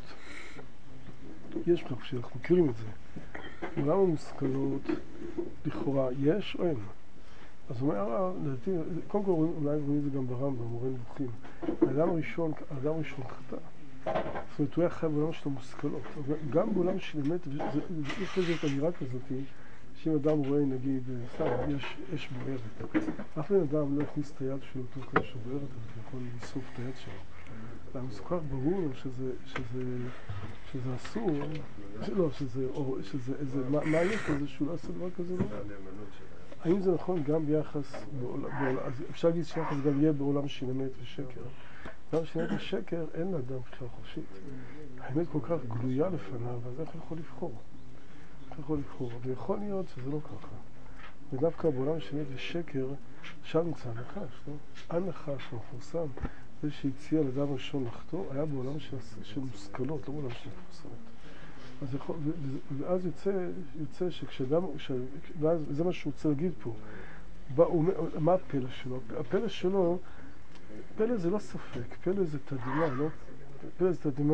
יש בחירה חופשית, אנחנו מכירים את זה. בעולם המושכלות, לכאורה, יש או אין? אז אומר הרב, לדעתי, קודם כל אולי רואים את זה גם ברמב"ם, מורה נבוכים. האדם הראשון, האדם הראשון חטא. זאת אומרת, הוא היה חי בעולם של המושכלות. גם בעולם של אמת, יש לזה את האמירה כזאת, שאם אדם רואה, נגיד, סתם, יש אש בוערת. אף אחד אדם לא הכניס את היד שלו לתוך אש בוערת, אז יכול לשרוף את היד שלו. והמסוכר ברור שזה, שזה, שזה אסור, לא, שזה, או, שזה, איזה, מה, מה יש לזה שהוא לא עושה דבר כזה? לא? האם זה נכון גם ביחס, בעולם, בעולם, אז אפשר להגיד שיחס גם יהיה בעולם של אמת ושקר. בעולם של אמת ושקר אין לאדם בחירה חופשית. האמת כל כך גלויה לפניו, אז איך יכול לבחור? איך יכול לבחור? ויכול להיות שזה לא ככה. ודווקא בעולם של אמת ושקר, שם נמצא הנחש, לא? הנחש המפורסם, זה שהציע לאדם ראשון לחטוא, היה בעולם של, של מושכלות, לא בעולם של מפורסמת. אז יכול, ו, ו, ואז יוצא, יוצא שכשאדם, ש, ואז זה מה שהוא רוצה להגיד פה, בא, הוא, מה הפלא שלו? הפלא שלו, פלא זה לא ספק, פלא זה תדהמה, לא? פלא זה תדהמה.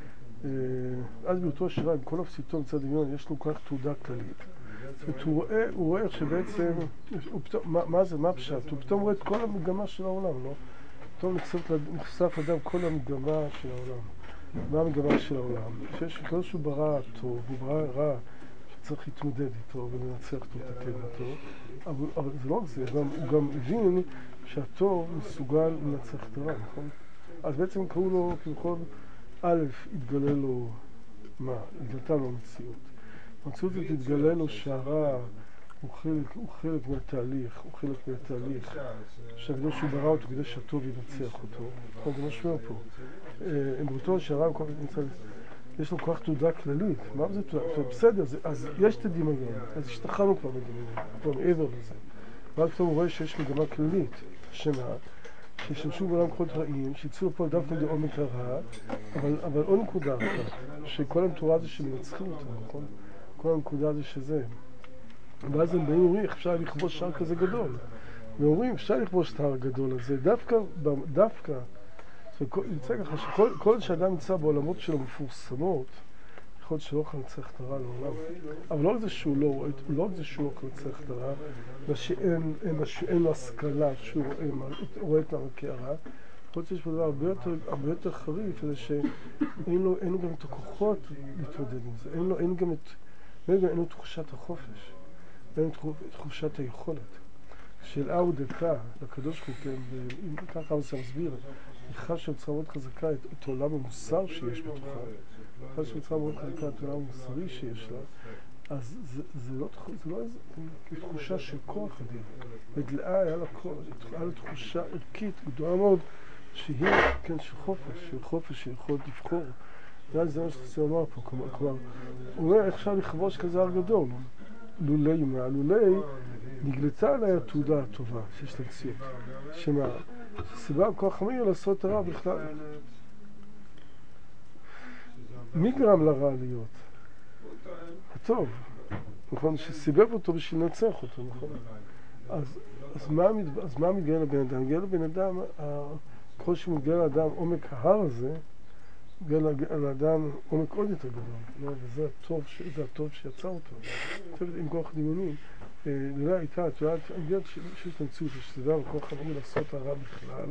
אז באותו שירה, עם כל הפסיטו מצד דמיון, יש לו כך תעודה כללית. זאת אומרת, הוא רואה, הוא רואה איך שבעצם, הוא פתאום, מה, מה זה, מה הפשט? הוא פתאום רואה את כל המגמה של העולם, לא? פתאום נחשף אדם כל המגמה של העולם. מה המגמה של העולם? שיש כל שהוא ברא טוב, הוא ברא רע, שצריך להתמודד איתו ולנצח אותו, לתקן אותו. אבל, אבל זה לא רק זה, גם, הוא גם הבין שהטוב מסוגל לנצח את הרע, נכון? אז בעצם קראו לו, כביכול, א', התגלה לו, מה? התגלתה לו המציאות. המציאות הזאת התגלה לו שהרע הוא חלק, הוא חלק מהתהליך, הוא חלק מהתהליך. שהקדוש שהוא ברא אותו כדי שהטוב ינצח אותו. נכון, זה מה שאומר פה. הם באותו שהרע הוא כל כך נמצא, יש לו כל כך תעודה כללית. מה זה תעודה? בסדר, אז יש את הדמיון, אז השתחררנו כבר בדמיון, כבר מעבר לזה. ואז פתאום הוא רואה שיש מגמה כללית, שמה? שישמשו בעולם כוחות רעים, שיצאו פה דווקא לעומק הרע, אבל, אבל עוד נקודה אחת, שכל המתורה זה שמנצחים אותה, נכון? כל הנקודה זה שזה. ואז הם באים ואומרים, איך אפשר לכבוש שער כזה גדול? ואומרים, אפשר לכבוש את ההר הגדול הזה, דווקא, דווקא, נמצא ככה שכל כל שאדם נמצא בעולמות שלו מפורסמות, יכול להיות שלא יכול לנצח את הרע לעולם. אבל לא רק זה שהוא לא רואה, לא רק זה שהוא לא יכול לנצח את הרע, ושאין שאין לו השכלה שהוא רואה את מעמקי הרע, יכול להיות שיש פה דבר הרבה יותר, הרבה יותר חריף, זה שאין לו, אין לו גם את הכוחות להתמודד עם זה, אין לו, אין גם את, אין לו, אין לו תחושת החופש, אין לו תחושת היכולת. שאלה הוא דקה, לקדוש חוקם, וככה זה מסביר, בכלל שיוצרה מאוד חזקה את, את עולם המוסר שיש בתוכה, בכלל שיוצרה מאוד חזקה את העולם המוסרי שיש לה, אז זה, זה לא, זה לא איזו תחושה של כוח אדיר. ודלאה היה לה, היה לה תחושה ערכית גדולה מאוד, שהיא, כן, של חופש, של חופש שיכול לבחור. ואז זה מה שצריך לומר פה, כלומר, הוא אומר, איך אפשר לכבוש כזה הר גדול? לולי מה? לולי נגלתה עליי התעודה הטובה שיש למציאות. שמה? שסיבה כוח המאיר לעשות הרע בכלל. מי גרם לרע להיות? הטוב. נכון? שסיבב אותו בשביל לנצח אותו, נכון? אז, אז, מה, אז מה מתגלה לבן אדם? מתגלה לבן אדם, ככל שמתגלה לאדם עומק ההר הזה, מתגלה לאדם עומק עוד יותר גדול. וזה הטוב, זה הטוב שיצא אותו. עם כוח דמיונים. נראה איתה, את יודעת, אני יודעת שיש למציאות, שסיבה וכוח המאיר לעשות הרע בכלל,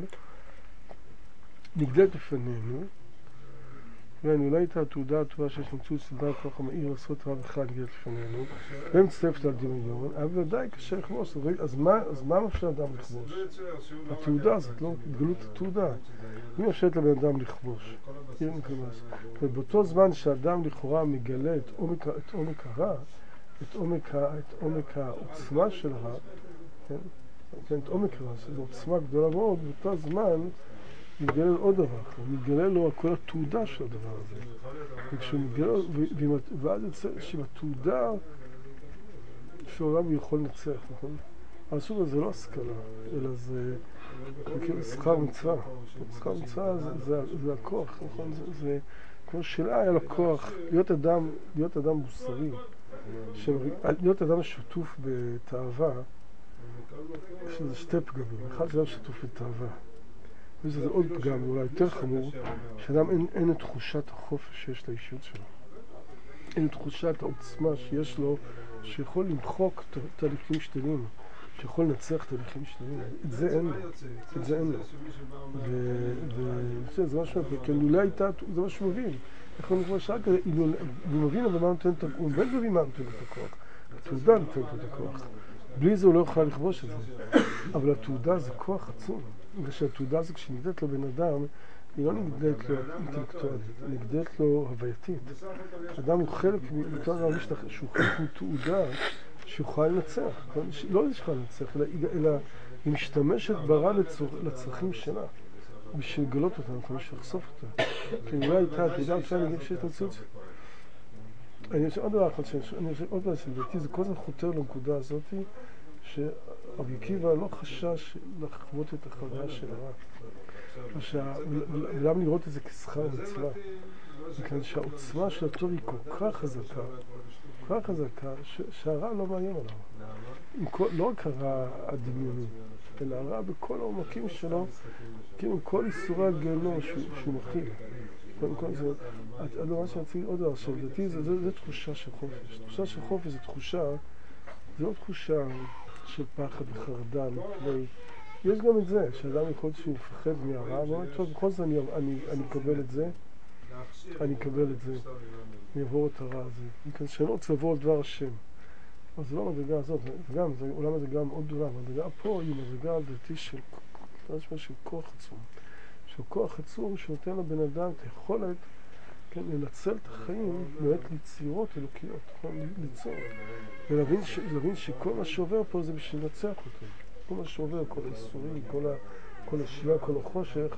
נגדלת לפנינו, ואולי הייתה התעודה הטובה שיש למציאות סיבה וכוח המאיר לעשות הרע בכלל נגדלת לפנינו, והם מצטרפת על דמיון, אבל ודאי קשה לכבוש, אז מה, אז מה מאפשר אדם לכבוש? התעודה הזאת, לא? התגלות התעודה. מי מאפשרת לבן אדם לכבוש? ובאותו זמן שאדם לכאורה מגלה את עומק, את עומק הרע, את עומק, את עומק העוצמה של הרע, כן? כן, את עומק הרע, שזו עוצמה גדולה מאוד, באותו זמן מתגלה לו עוד דבר, מתגלה לו כל התעודה של הדבר הזה. וכשהוא מתגלה, ואז יוצא שבתעודה שהעולם יכול לנצח, נכון? אבל שוב, זה לא השכלה, אלא זה שכר מצווה. שכר מצווה זה הכוח, נכון? זה כמו שאלה היה לו כוח להיות אדם, להיות אדם מוסרי. להיות אדם שטוף בתאווה, יש לזה שתי פגמים. אחד זה אדם שטוף בתאווה. וזה עוד פגם, אולי יותר חמור, שאדם אין, אין את תחושת החופש שיש לאישיות שלו. אין את תחושת העוצמה שיש לו, שיכול למחוק תהליכים שתלים, שיכול לנצח תהליכים שלמים, את זה אין לו, את זה אין לו. ואני חושב, זה משהו, כי לולא הייתה, זה מה שהוא מבין. איך הוא כבר שעה כזה, הוא מבין אבל מה נותן את הכוח, הוא באמת מבין מה נותן את הכוח. התעודה נותנת את הכוח. בלי זה הוא לא יוכל לכבוש את זה. אבל התעודה זה כוח עצום. בגלל שהתעודה זה כשנגדית לו בן אדם, היא לא נגדית לו אינטלקטואלית, היא נגדית לו הווייתית. אדם הוא חלק, מתואר להרגיש שהוא חלק מתעודה שיוכל לנצח. לא זה שיוכל לנצח, אלא, אלא היא משתמשת ברע לצרכים שלה. בשביל לגלות אותה, אנחנו בשביל לחשוף אותה. כי אולי הייתה, אתה יודע, אפשר להגיד שיש תמצות. אני חושב עוד דבר אחד, אני חושב עוד דבר שלדעתי, זה כל הזמן חותר לנקודה הזאת, שרבי עקיבא לא חשש לחוות את החוויה של הרע. ולמה לראות את זה כשכר מצווה? מכאן שהעוצמה של הטוב היא כל כך חזקה, כל כך חזקה, שהרע לא מאיים עליו. לא רק הרע הדמיוני, אלא הרע בכל העומקים שלו, כאילו כל איסורי הגיהנום שהוא מכיל. קודם כל זה, הדבר שאני רוצה עוד דבר, שלדעתי זה תחושה של חופש. תחושה של חופש זה תחושה, זה לא תחושה של פחד וחרדה מפני. יש גם את זה, שאדם יכול שהוא מפחד מהרע, אבל טוב, בכל זאת אני אקבל את זה, אני אקבל את זה, אני אעבור את הרע הזה. מכאן שאני לא רוצה לעבור על דבר השם. אז זה לא המדרגה הזאת, וגם, אולי זה גם עוד דולה, המדרגה פה היא מדרגה לדעתי של, של כוח עצום. של כוח עצום שנותן לבן אדם את היכולת, כן, לנצל את החיים באמת ליצירות אלוקיות, נכון? ליצור. ולהבין ש, להבין שכל מה שעובר פה זה בשביל לנצח אותו. כל מה שעובר, כל האיסורים, כל, ה, כל השביעה, כל החושך,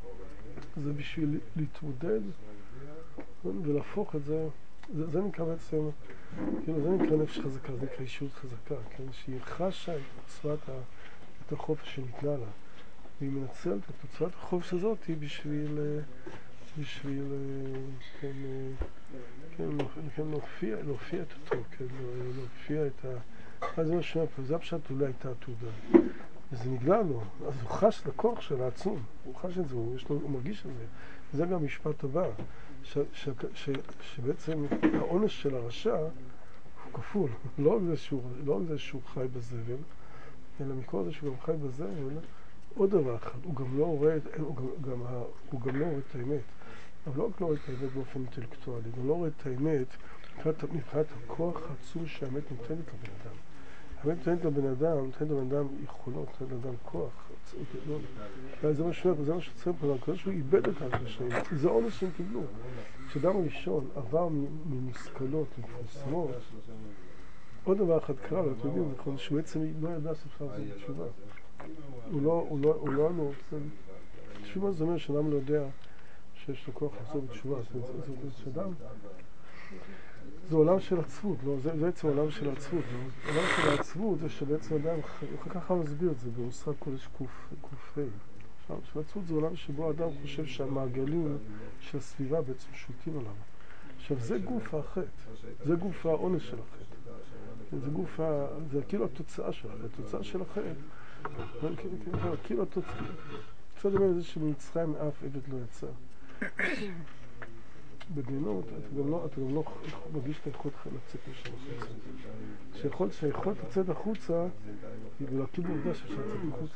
זה בשביל להתמודד, כן? ולהפוך את זה. זה, זה נקרא בעצם, כאילו, זה נקרא נפש חזקה, זה נקרא אישיות חזקה, כן? שהיא חשה את תוצאת את החופש שניתנה לה. והיא מנצלת את תוצאת החופש הזאת בשביל, בשביל, כן, כן, כן, להופיע, להופיע את אותו, כן, להופיע את ה... אז זה מה שאומר פה, זה הפשט אולי הייתה התעודה. וזה נגלה לו, אז הוא חש את הכוח של העצום, הוא חש את זה, הוא, יש לו, הוא מרגיש את זה. וזה גם משפט הבא, ש, ש, ש, שבעצם העונש של הרשע הוא כפול, לא רק זה שהוא, לא רק זה שהוא חי בזבל, אלא מכל זה שהוא גם חי בזבל, עוד דבר אחד, הוא גם לא רואה, הוא גם, גם, הוא גם לא רואה את האמת, אבל לא רק לא רואה את האמת באופן אינטלקטואלי, הוא גם לא רואה את האמת מבחינת הכוח העצום שהאמת נותנת לבן אדם. האמת נותנת לבן אדם, נותנת לבן אדם יכולות, נותנת לבן אדם כוח, גדול. זה מה שהוא, זה מה שצריך פה, כזה שהוא איבד את האנשים, זה עונש שהם קיבלו. כשאדם הראשון עבר ממושכלות, מפורסמות, עוד דבר אחד קרה לו, אתם יודעים, נכון, שהוא בעצם לא ידע שאפשר לעשות בתשובה. הוא לא, הוא לא, הוא לא, הוא לא, תשובה זה אומר שאדם לא יודע שיש לו כוח לעשות בתשובה. זה עולם של עצבות, לא? זה בעצם עולם של עצבות, לא? עולם של העצבות זה שבעצם אדם, ככה מסביר את זה במושג קודש קוף. עכשיו, עצבות זה עולם שבו האדם חושב שהמעגלים של הסביבה בעצם שולטים עליו. עכשיו, זה גוף החטא, זה גוף העונש של החטא. זה גוף ה... זה כאילו התוצאה של החטא, התוצאה של החטא. כאילו התוצאה, אפשר לדבר על זה שבמצרים אף עבד לא יצא. בגינות, אתה גם לא, אתה גם לא מרגיש את היכולת לצאת משם החוצה. שיכולת, שהיכולת לצאת החוצה היא להכיר בעובדה שאפשר לצאת החוצה.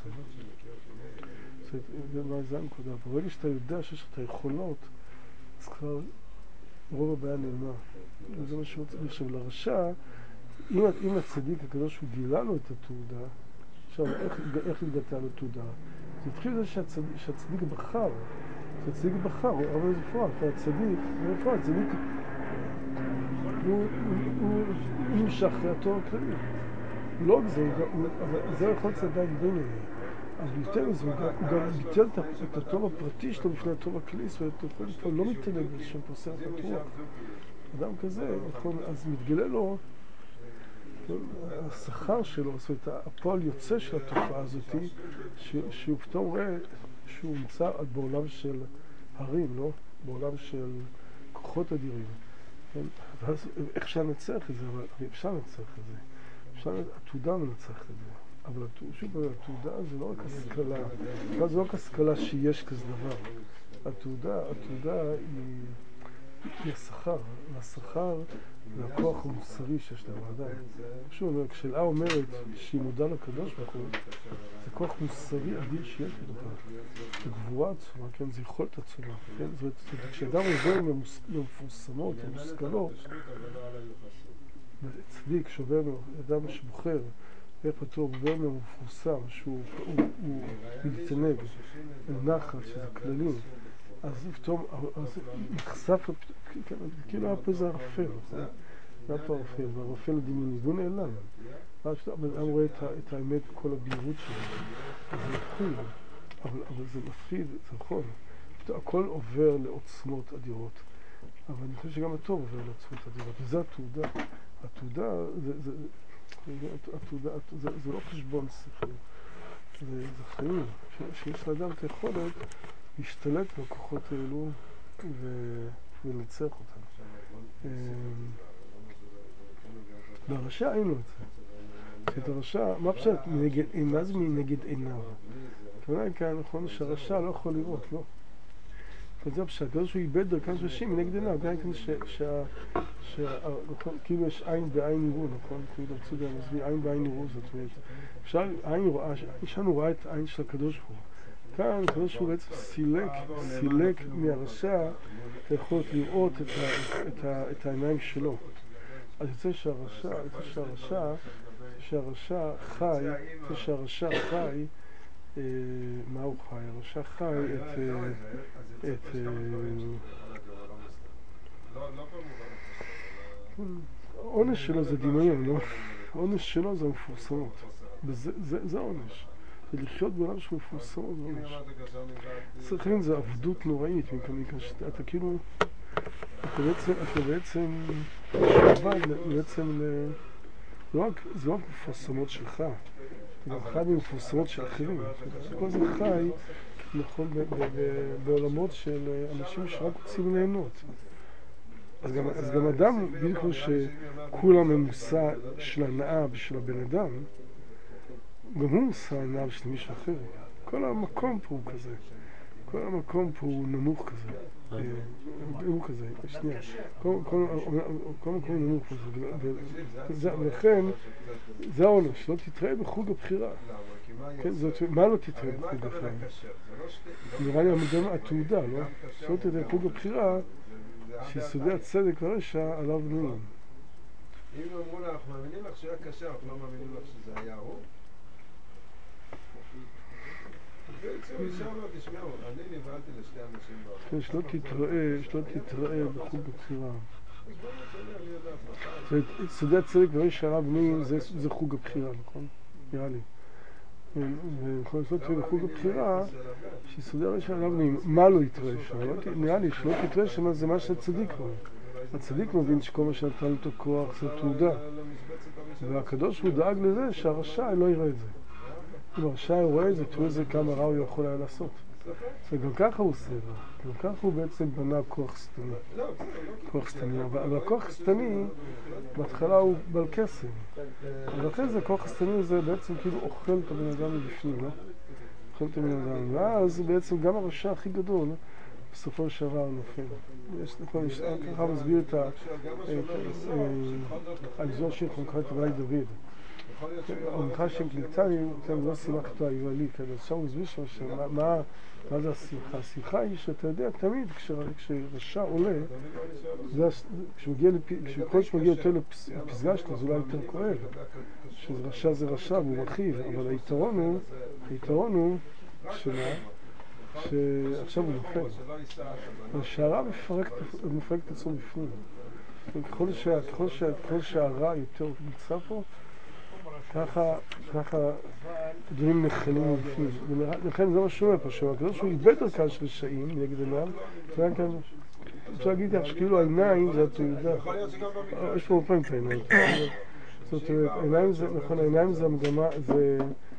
זה הנקודה. ברגע שאתה יודע שיש את היכולות, אז כבר רוב הבעיה נעלמה. זה מה שהוא צריך. עכשיו, לרשע, אם, אם הצדיק הקדוש הוא גילה לו את התעודה, עכשיו, איך, איך התגלתה לו תעודה? זה התחיל לזה שהצדיק, שהצדיק בחר. שהצדיק בחר, הוא הרבה איזה פרט, והצדיק, הוא פרט, הצדיק, הוא נמשך התואר הכללי. לא רק זה, זה יכול לצאת עדיין בין אלה. אבל יותר מזה, הוא גם ביטל את התואר הפרטי שלו בפני התואר הכללי, והוא לא מתעלם שם פוסר את התואר. אדם כזה, אז מתגלה לו השכר שלו, זאת אומרת, הפועל יוצא של התופעה הזאת, שהוא פתאום רואה שהוא נמצא בעולם של הרים, לא? בעולם של כוחות אדירים. ואז איך אפשר לנצח את זה? אבל אפשר לנצח את זה. אפשר, התעודה לנצח את זה. אבל שוב, התעודה זה לא רק השכלה. זה לא רק השכלה שיש כזה דבר. התעודה, התעודה היא, היא השכר, והשכר זה הכוח המוסרי שיש לנו עדיין. שוב, כשאלה אומרת שהיא מודעה לקדוש ברוך הוא, זה כוח מוסרי אדיר שיש בתוכה. זה גבורה עצומה, כן? זה יכולת עצומה, כן? זאת אומרת, כשאדם עובר למפורסמות, למושכלות, צדיק שעובר, אדם שבוחר, איך פתאום עובר למפורסם, שהוא מתענג, נחת, שזה כללים, אז פתאום, אז נחשף, כאילו היה פה איזה ערפל, נכון? היה פה ערפל, והערפל הדמיוני, והוא נעלם. אבל אדם רואה את האמת בכל הבהירות שלו. זה מפחיד, אבל זה מפחיד, זה נכון. הכל עובר לעוצמות אדירות. אבל אני חושב שגם הטוב עובר לעוצמות אדירות. וזה התעודה. התעודה, זה לא חשבון שכלי. זה חיים. שיש לאדם את היכולת להשתלט בכוחות האלו ולנצח אותם. ברשע אין לו את זה. את הרשע, מה פשוט? מה זה מנגד עיניו? כמובן כאן נכון שהרשע לא יכול לראות, לא. זה פשוט, כזה שהוא איבד דרכם של השם מנגד עיניו, גם כאילו יש עין בעין יראו, נכון? כאילו דרצו גם מסביר עין בעין יראו, זאת אומרת, אפשר, עין רואה, ישנו רואה את העין של הקדוש ברוך הוא. כאן הקדוש ברוך הוא בעצם סילק, סילק מהרשע את היכולת לראות את העיניים שלו. אז יוצא שהרשע, יוצא שהרשע, שהרשע חי, יוצא שהרשע חי, מה הוא חי? הרשע חי את, את, העונש שלו זה דמיון, לא? העונש שלו זה המפורסמות. זה העונש. ולחיות בעולם שהוא מפורסמות זה עונש. צריכים זה עבדות נוראית, אתה כאילו, אתה בעצם, אתה בעצם, בעצם, זה לא רק מפורסמות שלך, זה גם חי במפורסמות של אחרים. כל זה חי, נכון, בעולמות של אנשים שרק רוצים ליהנות. אז גם, אז גם אדם, בדיוק כמו שכולם הם מושא של הנאה בשביל הבן אדם, גם הוא מושא הנאה בשביל מישהו אחר. כל המקום פה הוא כזה. כל המקום פה הוא נמוך כזה. הוא כזה, שנייה. כל מקום הוא נמוך כזה. ולכן, זה העונש, לא תתראה בחוג הבחירה. מה לא תתראה בחוג הבחירה? נראה לי התעודה, לא? שלא תתראה בחוג הבחירה, שיסודי הצדק והרשע עליו בנויים. אם אמרו לה, אנחנו מאמינים לך שהיה קשה, אנחנו לא מאמינים לך שזה היה הוא. אני נבהלתי לשתי אנשים שלא תתראה, שלא תתראה בחוג הבחירה. יסודי הצדק והרשע עליו בנויים זה חוג הבחירה, נכון? נראה לי. ויכול לעשות שבחוג הבחירה שיסודי הרשע עליו בנויים. מה לא יתראה שם? נראה לי שלא תתראה שם זה מה שהצדיק רואה. הצדיק מבין שכל מה שנתן לו את הכוח זה תעודה. והקדוש הוא דאג לזה שהרשע לא יראה את זה. אם הרשע רואה את זה, תראו איזה כמה רע הוא יכול היה לעשות. וגם ככה הוא עושה, גם ככה הוא בעצם בנה כוח סתני. כוח סתני, אבל הכוח הסתני, בהתחלה הוא בעל קסם. ולכן זה כוח הסתני זה בעצם כאילו אוכל את הבן אדם מבפנים, לא? אוכל את הבן אדם. ואז בעצם גם הרשע הכי גדול, בסופו של דבר נופל. יש לכל, ככה מסביר את האזור של חונקת בית דוד. המונחה של קליטה היא לא שמחתו היוואלי, עכשיו הוא מסביר שם, מה זה השמחה? השמחה היא שאתה יודע תמיד כשרשע עולה, כשכל שמגיע יותר לפסגה שלו זה אולי יותר כואב, שרשע זה רשע והוא מרחיב, אבל היתרון הוא, היתרון הוא שלה, שעכשיו הוא נופל. השערה מפרק את עצמו בפנים. ככל שהרע יותר נמצא פה, ככה, ככה דברים נחלים מבפנים. ולכן זה מה שהוא אומר פה, שהקדוש הוא איבד דרכם של רשעים נגד עיניו, אפשר להגיד לך שכאילו העיניים זה התעודה. יש פה פעמים את העיניים. זאת אומרת, העיניים זה, נכון, העיניים זה המגמה, זה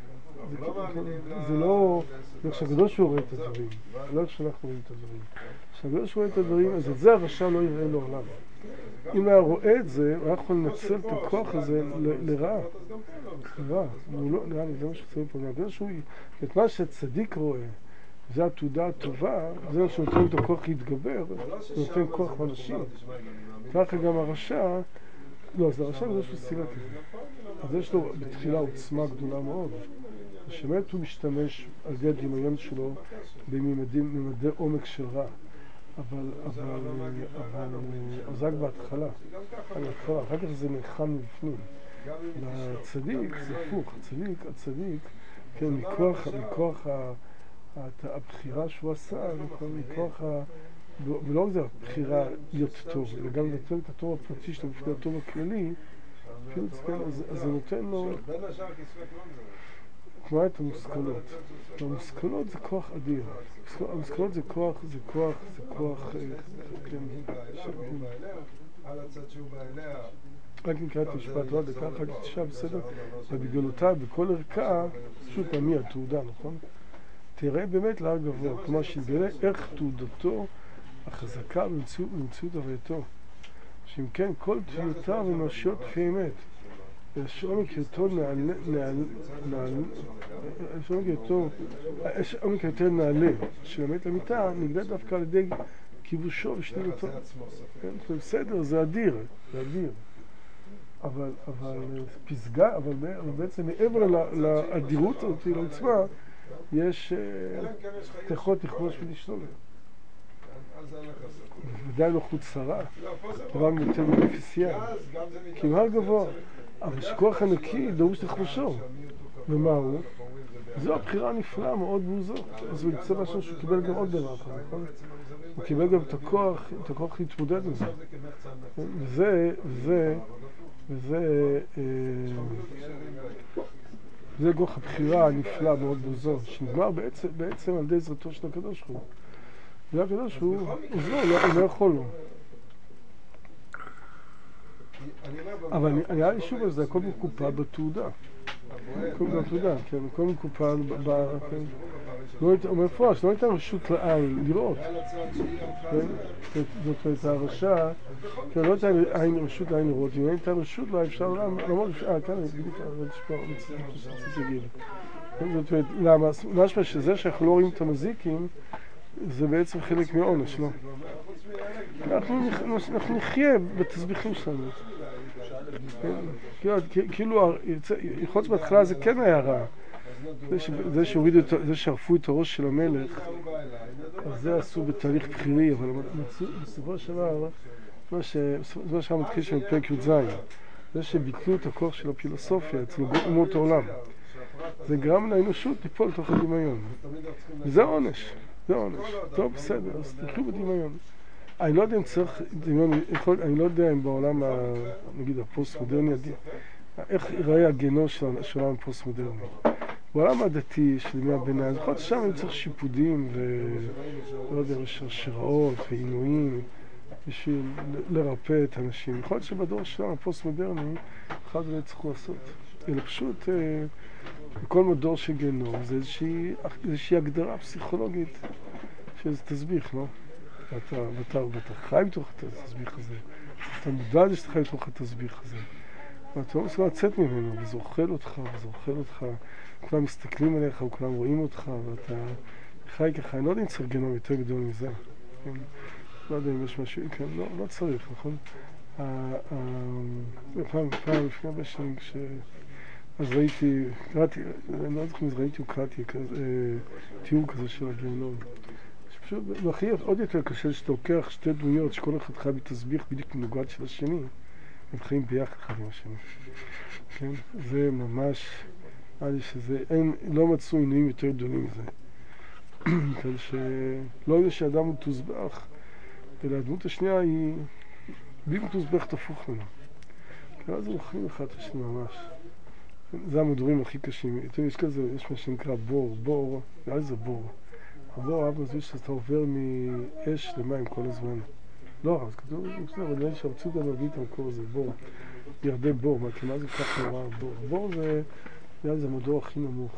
זה לא, כשהקדוש הוא רואה את הדברים, לא איך שאנחנו רואים את הדברים. כשהקדוש רואה את הדברים, אז את זה הרשע לא יראה לעולם. אם היה רואה את זה, הוא יכול לנצל את הכוח הזה לרעה. לרעה. הוא לא, נראה לי, זה מה שצריך פה. הקדוש הוא, את מה שצדיק רואה, זו התעודה הטובה, זה שנותן את הכוח להתגבר, נותן כוח לאנשים. ככה גם הרשע, לא, אז הרשע זה שהוא סילה כזה. אז יש לו בתחילה עוצמה גדולה מאוד. שבאמת הוא משתמש על ידי הדמיון שלו בממדי עומק של רע. אבל, אבל, אבל, אז רק בהתחלה. אחר כך זה נחם מבפנים. לצדיק זה הפוך, הצדיק, הצדיק, כן, מכוח, מכוח הבחירה שהוא עשה, מכוח ה... ולא רק זה הבחירה להיות טוב, אלא גם נותן את הטוב הפרטי שלו בפני הטוב הכללי, אז זה נותן לו כמו את המושכלות. המושכלות זה כוח אדיר. המושכלות זה כוח, זה כוח, זה כוח, כן, רק נקרא את המשפט, לא דקה, אחר כך תשעה בסדר, ובגלותה, בכל ערכה, פשוט עמי התעודה, נכון? תראה באמת להר גבוה, כלומר שיגלה איך תעודתו החזקה במציאות הווייתו, שאם כן כל תביעותיו אנושיות לפי אמת, שעומק היותו שעומק יותר נעלה של אמת אמיתה נגלה דווקא על ידי כיבושו ושלילותו. זה בסדר, זה אדיר, זה אדיר. אבל, אבל פסגה, אבל בעצם מעבר לאדירות הזאת, לעוצמה, יש תכות לכבוש ולשלול. בוודאי לא חוץ שרה, דבר יותר מנפיסייה, כי הוא הר גבוה, אבל שכוח הנקי דרוש לכבושו. ומה הוא? זו הבחירה הנפלאה מאוד בוזו. אז הוא יצא משהו שהוא קיבל גם עוד דבר, נכון? הוא קיבל גם את הכוח, את הכוח להתמודד עם זה. וזה, וזה, וזה, זה כוח הבחירה הנפלאה מאוד בוזו, שנגמר בעצם, בעצם על ידי עזרתו של הקדוש ברוך הוא. והקדוש הוא עוזרו, הוא לא יכול לו. אבל נראה לי שוב על זה, הכל מקופל בתעודה. הכל בתעודה, כן, הכל מקופל ב... הוא מפורש, לא הייתה רשות לעין לראות. זאת אומרת, הרשע, כן, לא הייתה רשות לעין לראות, אם הייתה רשות לא אפשר לעמוד, אה, כאן, בדיוק, יש פה, רציתי להגיד. זאת אומרת, למה? משמע שזה שאנחנו לא רואים את המזיקים, זה בעצם חלק מהעונש, לא? אנחנו נחיה בתסביכים שלנו. כאילו, יכול להיות בהתחלה זה כן היה רע. זה שהורידו, זה שערפו את הראש של המלך, אז זה עשו בתהליך בחירי, אבל בסופו של דבר, זה שהיה מתחיל שם בפרק י"ז, זה שביטלו את הכוח של הפילוסופיה אצל אומות העולם. זה גרם לאנושות ליפול לתוך הדמיון. וזה עונש. זה עונש. טוב, בסדר, אז תלכו בדמיון. אני לא יודע אם צריך דמיון, אני לא יודע אם בעולם, נגיד, הפוסט-מודרני, איך ייראה הגנום של העולם הפוסט-מודרני. בעולם הדתי של ימי הביניים, יכול להיות שם אני צריך שיפודים ולא יודע, שרשראות ועינויים בשביל לרפא את האנשים. יכול להיות שבדור שלנו הפוסט-מודרני, אחד לא צריכו לעשות. אלא פשוט, בכל מדור של גנום, זה איזושהי, איזושהי הגדרה פסיכולוגית שזה תסביך, לא? ואתה, ואתה, ואתה חי בתוך התסביך הזה, אתה מודע לזה שאתה חי בתוך התסביך הזה, ואתה לא מסוגל לצאת ממנו, וזה אוכל אותך, וזה אוכל אותך, כולם מסתכלים עליך, וכולם רואים אותך, ואתה חי ככה. אני לא יודע אם צריך גנום יותר גדול מזה, כן? לא יודע אם יש משהו, כן? לא, לא צריך, נכון? פעם, פעם, לפני הרבה שנים, כש... אז ראיתי, קראתי, אני לא זוכר אם ראיתי או קראתי תיאור כזה של הגיהנום. פשוט, והכי עוד יותר קשה שאתה לוקח שתי דמויות שכל אחד חי בתסביך בדיוק מנוגד של השני, הם חיים ביחד אחד עם השני. כן? זה ממש, עד שזה, אין, לא מצאו עינויים יותר גדולים מזה. כן, שלא יודע שאדם הוא תוסבך, אלא הדמות השנייה היא בדיוק תוסבך תפוך ממנו. כן, אז הם חיים אחד את השני ממש. זה המדורים הכי קשים. יש כזה, יש מה שנקרא בור, בור, נראה לי זה בור. הבור אבא זה שאתה עובר מאש למים כל הזמן. לא, אז כתוב, אבל נראה לי שהרצות הנביא את המקור הזה, בור. ירדי בור, מה, כי מה זה כך נורא בור? בור זה, נראה לי זה המדור הכי נמוך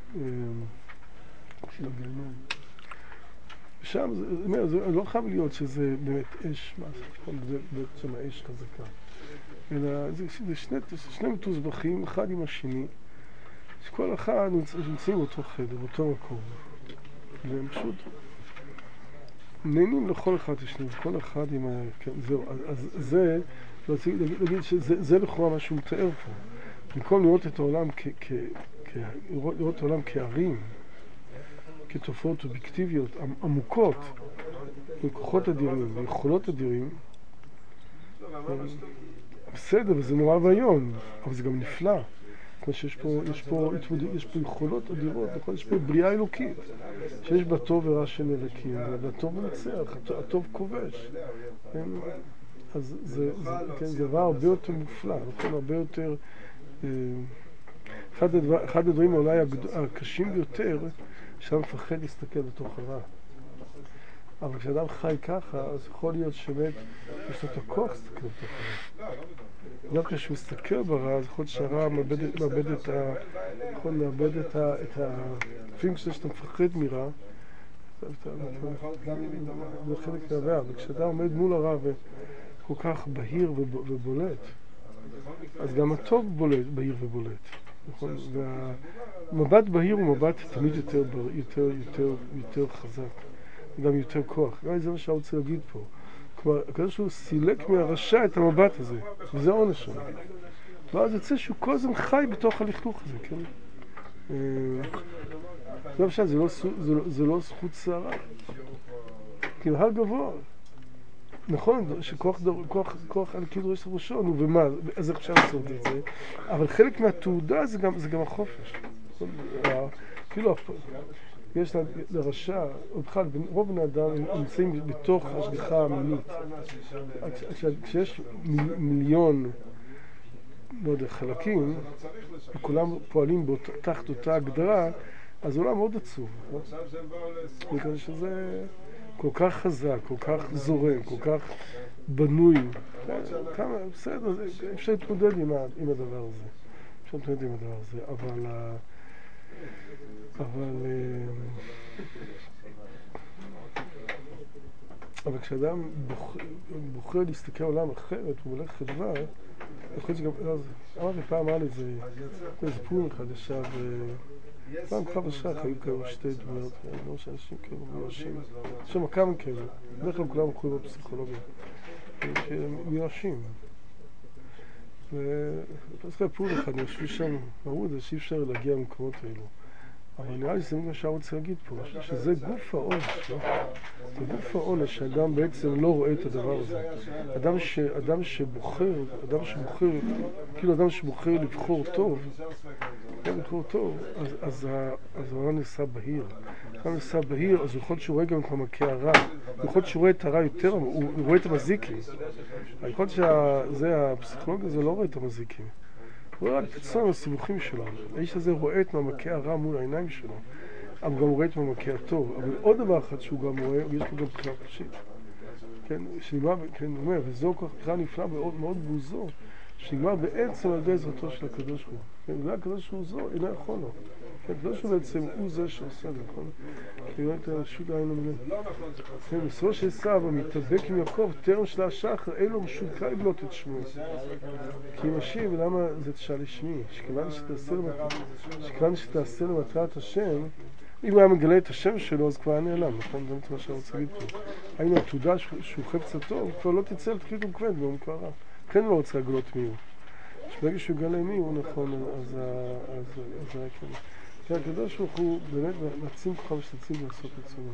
של הגיהנום. ושם, זה, זה לא חייב להיות שזה באמת אש, מה זה, זה בעצם האש חזקה. אלא זה, זה שני, שני מתוסבכים, אחד עם השני, שכל אחד נמצאים באותו חדר, באותו מקום. והם פשוט נהנים לכל אחד לשני, כל אחד עם ה... כן, זהו, אז זה, רציתי להגיד שזה לכאורה מה שהוא מתאר פה. במקום לראות את העולם כ... כ... כ... לראות, לראות את העולם כערים, כתופעות אובייקטיביות, עמוקות, עם כוחות אדירים ויכולות אדירים, בסדר, וזה נורא ויום, אבל זה גם נפלא. כמו שיש פה, יש פה, יש פה יכולות אדירות, יש פה בריאה אלוקית, שיש בה טוב ורע של אלוקים, והטוב מנצח, הטוב כובש. אז זה דבר הרבה יותר מופלא, הרבה יותר... אחד הדברים אולי הקשים ביותר, שאדם מפחד להסתכל בתוך הרע. אבל כשאדם חי ככה, אז יכול להיות שבאמת יש לו את הכוח להסתכל בתוך הרע. גם כשהוא מסתכל ברע, אז יכול להיות שהרע מאבד את ה... יכול לאבד את ה... לפעמים כשאתה מפחד מרע, זה חלק מהרע. וכשאתה עומד מול הרע וכל כך בהיר ובולט, אז גם הטוב בולט, בהיר ובולט. והמבט בהיר הוא מבט תמיד יותר, יותר, יותר, יותר חזק. גם יותר כוח. גם זה מה שאני רוצה להגיד פה. כלומר, הקדוש הוא סילק מהרשע את המבט הזה, וזה עונש שלו. ואז יוצא שהוא כל הזמן חי בתוך הלכלוך הזה, כן? זה למשל, זה לא זכות שערה. כאילו, הר גבוה. נכון, שכוח אלוקי דורש ראשון, נו, ומה? אז איך אפשר לעשות את זה? אבל חלק מהתעודה זה גם החופש. כאילו, יש לרשע, עוד אחד, רוב בני אדם נמצאים בתוך השגחה המינית. כשיש מיליון, לא יודע, חלקים, וכולם פועלים תחת אותה הגדרה, אז עולם מאוד עצוב. בגלל שזה כל כך חזק, כל כך זורם, כל כך בנוי. כמה, בסדר, אפשר להתמודד עם הדבר הזה. אפשר להתמודד עם הדבר הזה, אבל... אבל אבל כשאדם בוחר, בוחר להסתכל עולם אחרת, הוא הולך חדווה, יכול להיות שגם, אמרתי פעם על איזה, איזה פורים אחד ישב, פעם כבר בשח היו כאלה שתי דמויות, לא שאנשים כאלה מיואשים, יש שם כמה כאלה, בדרך כלל כולם הולכים בפסיכולוגיה, מיואשים. ואז כאלה פורים אחד ישבו שם, אמרו את זה שאי אפשר להגיע למקומות האלו. אבל נראה לי שזה מה שאני רוצה להגיד פה, שזה גוף העונש, לא? זה גוף העונש שאדם בעצם לא רואה את הדבר הזה. אדם, ש, אדם שבוחר, אדם שבוחר, כאילו אדם שבוחר לבחור טוב, לבחור טוב, אז, אז, אז הוא נעשה בהיר. הוא נעשה בהיר, אז הוא יכול להיות שהוא רואה גם את ממקי הרע. הוא יכול להיות שהוא רואה את הרע יותר, הוא, הוא רואה את המזיקים. יכול להיות שזה, הפסיכולוגיה הזה לא רואה את המזיקים. הוא רואה רק את עצמם הסיבוכים שלו. האיש הזה רואה את ממקי הרע מול העיניים שלו, אבל גם רואה את ממקי הטוב. אבל עוד דבר אחד שהוא גם רואה, יש לו גם בחירה פרשית. כן, שנגמר, כן, הוא אומר, וזו כל בחירה נפלאה מאוד מאוד בוזו, שנגמר בעצם על ידי עזרתו של הקדוש ברוך הוא. כן, זה הקדוש ברוך הוא זו, אינו יכול לו. כן, הקדוש ברוך הוא בעצם הוא זה שעושה, נכון? כי לא הייתה רשות העין המלא. כן, בסופו של סבא מתאבק עם יעקב, טרם של השחר, אין לו משום קל לבלוט את שמו. כי משיב, למה זה תשאל לשמי? שכיוון שתעשה למטרת השם, אם הוא היה מגלה את השם שלו, אז כבר נעלם, נכון? זה מה שאני רוצה להגיד פה. היינו, התעודה שהוא חפץ הטוב, כבר לא תצא לתקליט ומכוון, והוא כבר רע. כן לא רוצה לגלות מי הוא. שברגע שהוא גלה מי הוא, נכון, אז זה היה כאילו. כי הקדוש ברוך הוא באמת נעצים ככה ושתצים לעשות רצונו.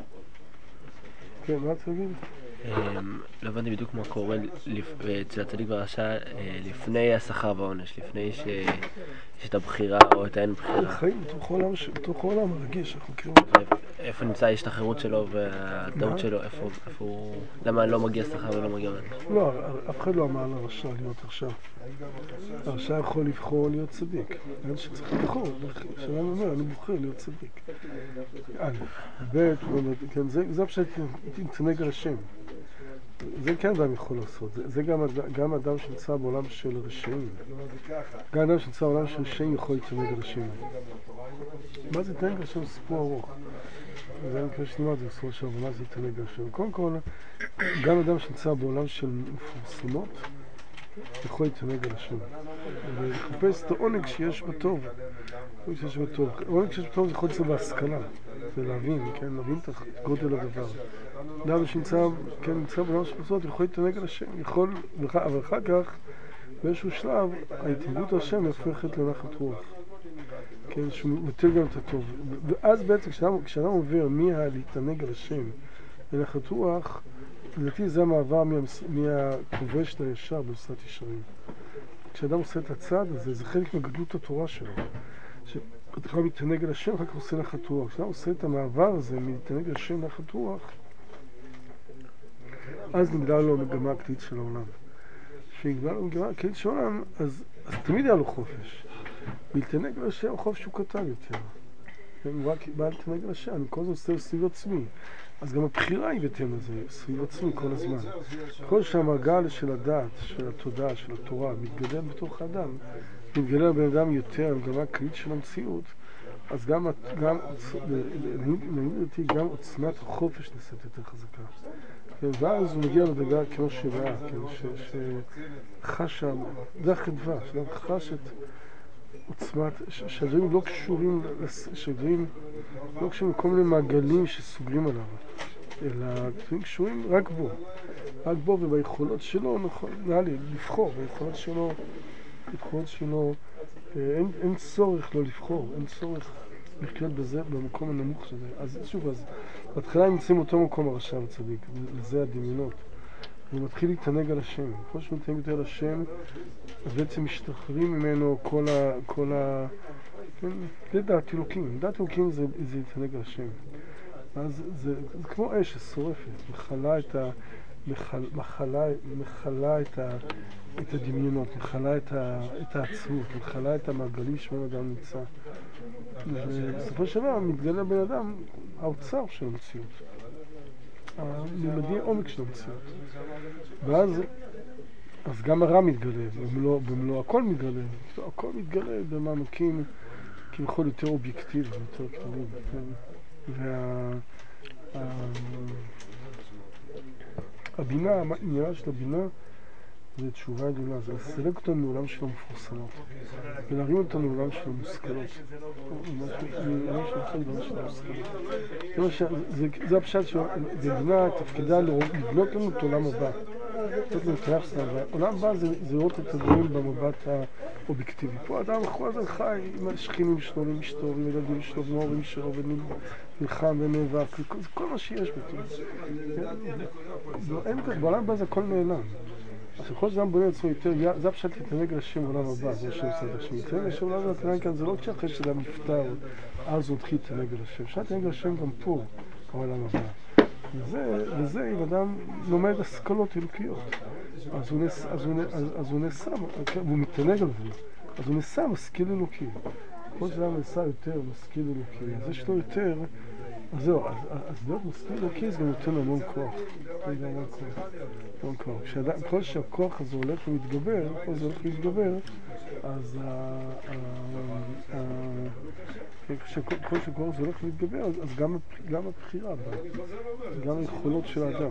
כן, מה אתה להגיד? לא הבנתי בדיוק מה קורה אצל הצדיק והרשע לפני השכר והעונש, לפני שיש את הבחירה או את האין בחירה. חיים בתוך העולם הרגיש, אנחנו מכירים. איפה נמצא ההשתחררות שלו והטעות שלו, איפה הוא... למה לא מגיע שכר ולא מגיע עונש? לא, אף אחד לא אמר לרשע להיות רשע. הרשע יכול לבחור להיות צדיק. אין שצריך לבחור, שאני אומר, אני בוחר להיות צדיק. א', ב', זה הפשט תתנהג על השם. זה כן אדם יכול לעשות, זה, זה גם, גם אדם שנמצא בעולם של רשעים. גם אדם שנמצא בעולם של רשעים יכול להתנהג על השם. מה זה להתנהג על השם? סיפור ארוך. זה אני מקווה שנאמר את זה בסופו של דבר, מה זה להתנהג על השם. קודם כל, גם אדם שנמצא בעולם של מפורסמות יכול להתנהג על השם. ולחפש את העונג שיש בטוב. העונג שיש בטוב. העונג שיש בטוב זה יכול להיות בהשכלה. ולהבין, כן, להבין את גודל הדבר. אדם שנמצא, כן, נמצא בעולם של מצוות, יכול להתענג על השם, יכול, אבל אחר כך, באיזשהו שלב, ההתענגות על השם הופכת לנחת רוח. כן, שהוא נוטל גם את הטוב. ואז בעצם, כשאדם עובר מהלהתענג על השם לנחת רוח, לדעתי זה המעבר מהכובש לישר במסעת ישרים. כשאדם עושה את הצעד הזה, זה חלק מגדלות התורה שלו. שאתה יכול להתענג על השם, אחר כך עושה נחת רוח. כשאדם עושה את המעבר הזה מלהתענג על השם לנחת רוח, אז נגלה לו מגמה הכללית של העולם. כשנגלה לו מגמה הכללית של העולם, אז, אז תמיד היה לו חופש. להתענג על השם הוא חופש שהוא קטן יותר. הוא רק בא להתענג על השם, אני כל הזמן עושה סביב עצמי. אז גם הבחירה היא בהתאם לזה, סביב עצמי כל הזמן. כל שהמעגל של הדת, של התודעה, של התורה, מתגדל בתוך האדם, מתגדל בן אדם יותר, המגמה הכללית של המציאות, אז גם, גם, לדעתי, גם עוצמת החופש נעשית יותר חזקה. ואז הוא מגיע לדרגה כמו שבעה, שחש שם, זה החדווה, שאדם חש את עוצמת, שהדברים לא קשורים, שהדברים לא קשורים לכל מיני מעגלים שסוגרים עליו, אלא דברים קשורים רק בו, רק בו וביכולות שלו, נכון, נראה לי, לבחור, ביכולות שלו, ביכולות שלו, אין, אין צורך לא לבחור, אין צורך לחיות בזה, במקום הנמוך של זה. אז שוב, אז בהתחלה נמצאים אותו מקום הרשע הצדיק, וזה הדמיונות. הוא מתחיל להתענג על השם. כל שהוא מתענג יותר על השם, אז בעצם משתחררים ממנו כל ה... כל ה... כן, זה דעת אלוקים. דעת אלוקים זה, זה להתענג על השם. אז זה, זה כמו אש ששורפת, מחלה את ה... מחל, מחלה, מחלה את, ה, את הדמיונות, מחלה את, ה, את העצמות, מחלה את המעגלים שבהם אדם נמצא. ובסופו של דבר מתגלה בן אדם האוצר של המציאות. הממדי עומק של המציאות. ואז אז גם הרע מתגלה, במלוא, במלוא הכל מתגלה. הכל מתגלה במעמקים כביכול יותר אובייקטיביים, יותר קטנים. וה... הבינה, העניין של הבינה זה תשובה גדולה, זה לסלק אותנו מעולם של המפורסמות ולהרים אותנו מעולם של המושכלות. זה הפשט שהבינה תפקידה לבנות לנו את עולם הבא, לתת לנו את היחס להבא. עולם הבא זה לראות את הדברים במבט האובייקטיבי. פה האדם כל הזמן חי עם השכנים שלו, עם אשתו, עם ילדים שלו, עם ההורים שלו, ונלחם ונאבק, זה כל מה שיש בטוח. בעולם הבא זה הכל נעלם. אז יכול להיות שאדם בונה עצמו יותר, זה הפשט להתענג על השם בעולם הבא, זה השם צד השם. להתענג על השם בעולם הבא, כאן זה לא כשאחרי שאדם נפטר, אז הוא התחיל להתענג על השם. אפשר להתענג על השם גם פה, בעולם הבא. וזה, אם אדם לומד השכלות אלוקיות, אז הוא נעשה, והוא מתענג על זה, אז הוא נעשה משכיל אלוקי. כל שאדם נעשה יותר משכיל אלוקי, אז יש לו יותר, אז זהו, אז להיות משכיל אלוקי זה גם נותן המון כוח. זה גם המון כוח. המון כוח. כל שהכוח הזה הולך ומתגבר, כל זה הולך להתגבר, אז כל שהכוח הזה הולך להתגבר, אז גם הבחירה בה, גם היכולות של האדם.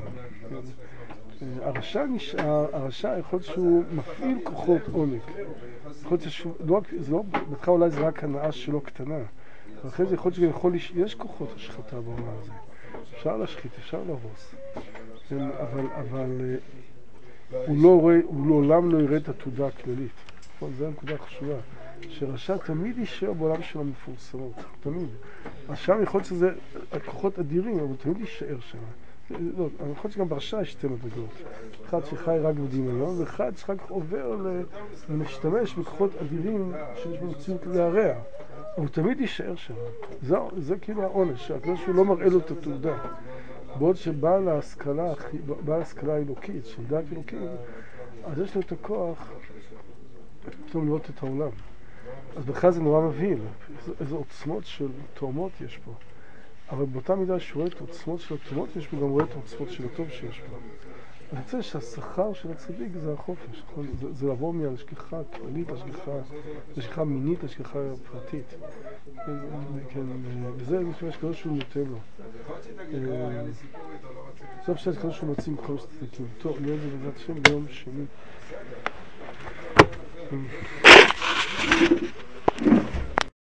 הרשע יכול להיות שהוא מפעיל כוחות עומק. זה לא, בתך אולי זה רק הנאה שלו קטנה. ואחרי זה יכול להיות שגם יכול, יש כוחות השחתה בעולם הזה. אפשר להשחית, אפשר להרוס. אבל, אבל הוא לא רואה, הוא לעולם לא יראה את התודעה הכללית. זו הנקודה חשובה. שרשע תמיד יישאר בעולם של המפורסמות. תמיד. אז שם יכול להיות שזה כוחות אדירים, אבל תמיד יישאר שם. לא, אני חושב שגם ברשע יש שתי מדרגות. אחד שחי רק בדמיון, ואחד שחי עובר להשתמש בכוחות אדירים שיש במציאות להרע. אבל הוא תמיד יישאר שם. זה, זה כאילו העונש, הכלל שהוא לא מראה לו את התעודה. בעוד שבא להשכלה, בא להשכלה האלוקית, של דעת אלוקית, אז יש לו את הכוח פתאום לראות את העולם. אז בכלל זה נורא מבהיל. איזה עוצמות של תאומות יש פה. אבל באותה מידה שהוא רואה את העוצמות של התאומות, יש פה גם רואה את העוצמות של הטוב שיש פה. אני רוצה שהשכר של הצדיק זה החופש. זה, זה לעבור מהשגחה כללית, השגחה מינית, השגחה פרטית. כן, וזה לפני שכזה שהוא נותן לו. זה הפשט שכזה שהוא מוציא מכל הצדיקים. טוב, נראה את זה בעזרת השם ביום שני.